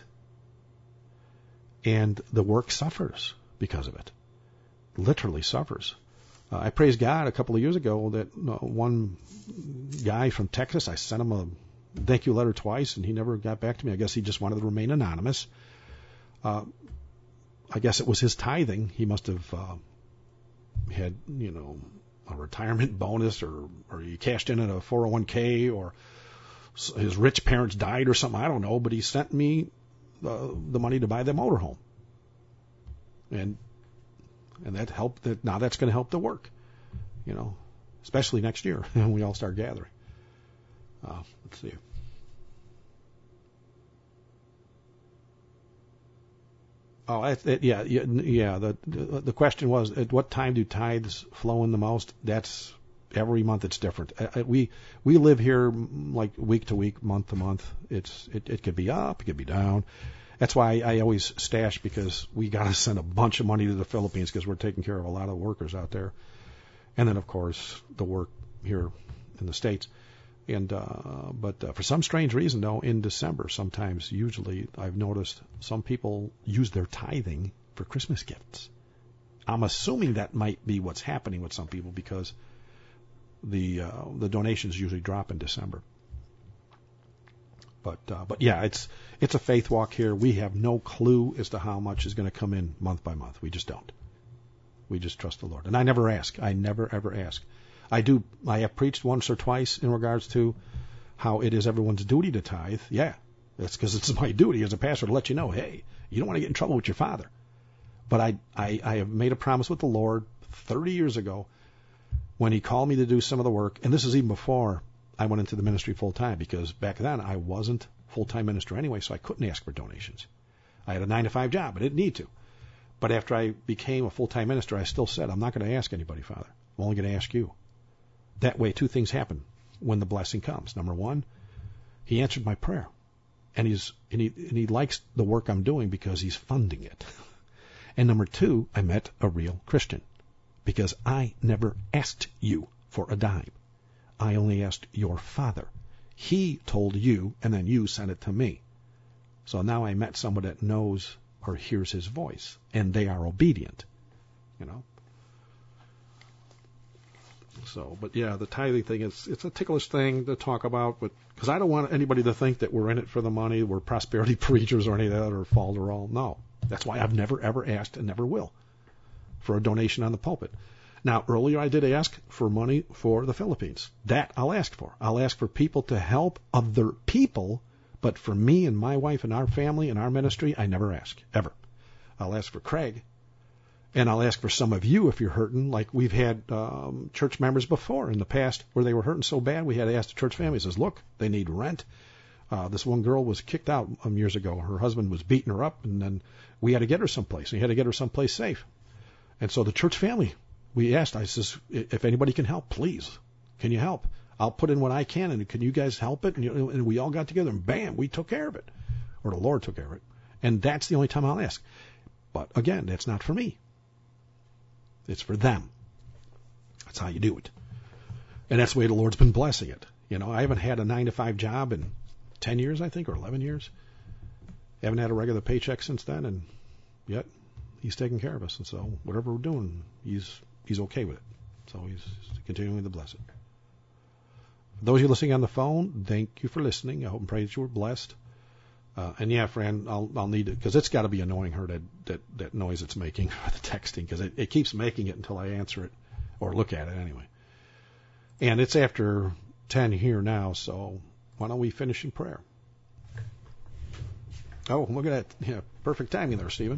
And the work suffers because of it. Literally suffers. I praise God a couple of years ago that one guy from Texas, I sent him a thank you letter twice, and he never got back to me. I guess he just wanted to remain anonymous. I guess it was his tithing. He must have had, a retirement bonus, or he cashed in at a 401k, or his rich parents died or something. I don't know, but he sent me the money to buy the motorhome, and that helped. Now that's going to help the work, especially next year when we all start gathering. Let's see. Oh, yeah. The question was, at what time do tithes flow in the most? That's every month. It's different. We live here like week to week, month to month. It could be up, it could be down. That's why I always stash, because we got to send a bunch of money to the Philippines because we're taking care of a lot of workers out there, and then of course the work here in the States. And but for some strange reason, though, in December, usually, I've noticed some people use their tithing for Christmas gifts. I'm assuming that might be what's happening with some people, because the donations usually drop in December. But yeah, it's a faith walk here. We have no clue as to how much is going to come in month by month. We just don't. We just trust the Lord. And I never ask. I never ever ask. I have preached once or twice in regards to how it is everyone's duty to tithe. Yeah, that's because it's my duty as a pastor to let you know, hey, you don't want to get in trouble with your father. But I have made a promise with the Lord 30 years ago when he called me to do some of the work, and this is even before I went into the ministry full time, because back then I wasn't full-time minister anyway, so I couldn't ask for donations. I had a 9-to-5 job. I didn't need to. But after I became a full-time minister, I still said, I'm not going to ask anybody, Father. I'm only going to ask you. That way, two things happen when the blessing comes. Number one, he answered my prayer, and he likes the work I'm doing because he's funding it. And number two, I met a real Christian, because I never asked you for a dime. I only asked your Father. He told you, and then you sent it to me. So now I met someone that knows or hears his voice, and they are obedient. So, but yeah, the tithing thing it's a ticklish thing to talk about, but because I don't want anybody to think that we're in it for the money, we're prosperity preachers or any of that, or falderall. No, that's why I've never ever asked, and never will, for a donation on the pulpit. Now, earlier I did ask for money for the Philippines. That I'll ask for. I'll ask for people to help other people, but for me and my wife and our family and our ministry, I never ask, ever. I'll ask for Craig. And I'll ask for some of you if you're hurting, like we've had church members before in the past where they were hurting so bad we had to ask the church family. Says, look, they need rent. This one girl was kicked out years ago. Her husband was beating her up, and then we had to get her someplace. We had to get her someplace safe. And so the church family, we asked, I says, if anybody can help, please, can you help? I'll put in what I can, and can you guys help it? And we all got together, and bam, we took care of it. Or the Lord took care of it. And that's the only time I'll ask. But again, that's not for me. It's for them. That's how you do it. And that's the way the Lord's been blessing it. I haven't had a 9-to-5 job in 10 years, I think, or 11 years. I haven't had a regular paycheck since then, and yet he's taking care of us. And so whatever we're doing, he's okay with it. So he's continuing to bless it. For those of you listening on the phone, thank you for listening. I hope and pray that you were blessed. And yeah, Fran, I'll need it, because it's got to be annoying her that noise it's making for the texting, because it keeps making it until I answer it or look at it anyway. And it's after 10 here now, so why don't we finish in prayer? Oh, look at that. Yeah, perfect timing there, Stephen.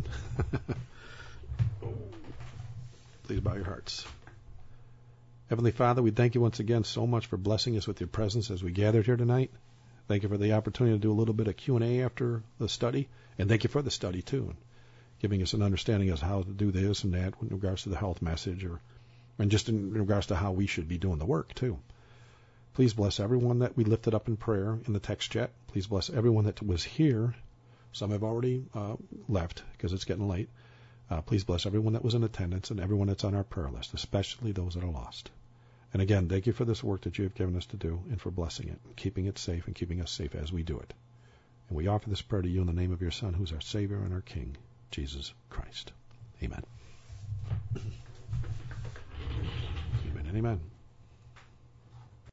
Please bow your hearts. Heavenly Father, we thank you once again so much for blessing us with your presence as we gathered here tonight. Thank you for the opportunity to do a little bit of Q&A after the study, and thank you for the study too, and giving us an understanding as how to do this and that in regards to the health message, and just in regards to how we should be doing the work too. Please bless everyone that we lifted up in prayer in the text chat. Please bless everyone that was here. Some have already left because it's getting late. Please bless everyone that was in attendance and everyone that's on our prayer list, especially those that are lost. And again, thank you for this work that you have given us to do, and for blessing it, and keeping it safe, and keeping us safe as we do it. And we offer this prayer to you in the name of your Son, who's our Savior and our King, Jesus Christ. Amen. Amen and amen.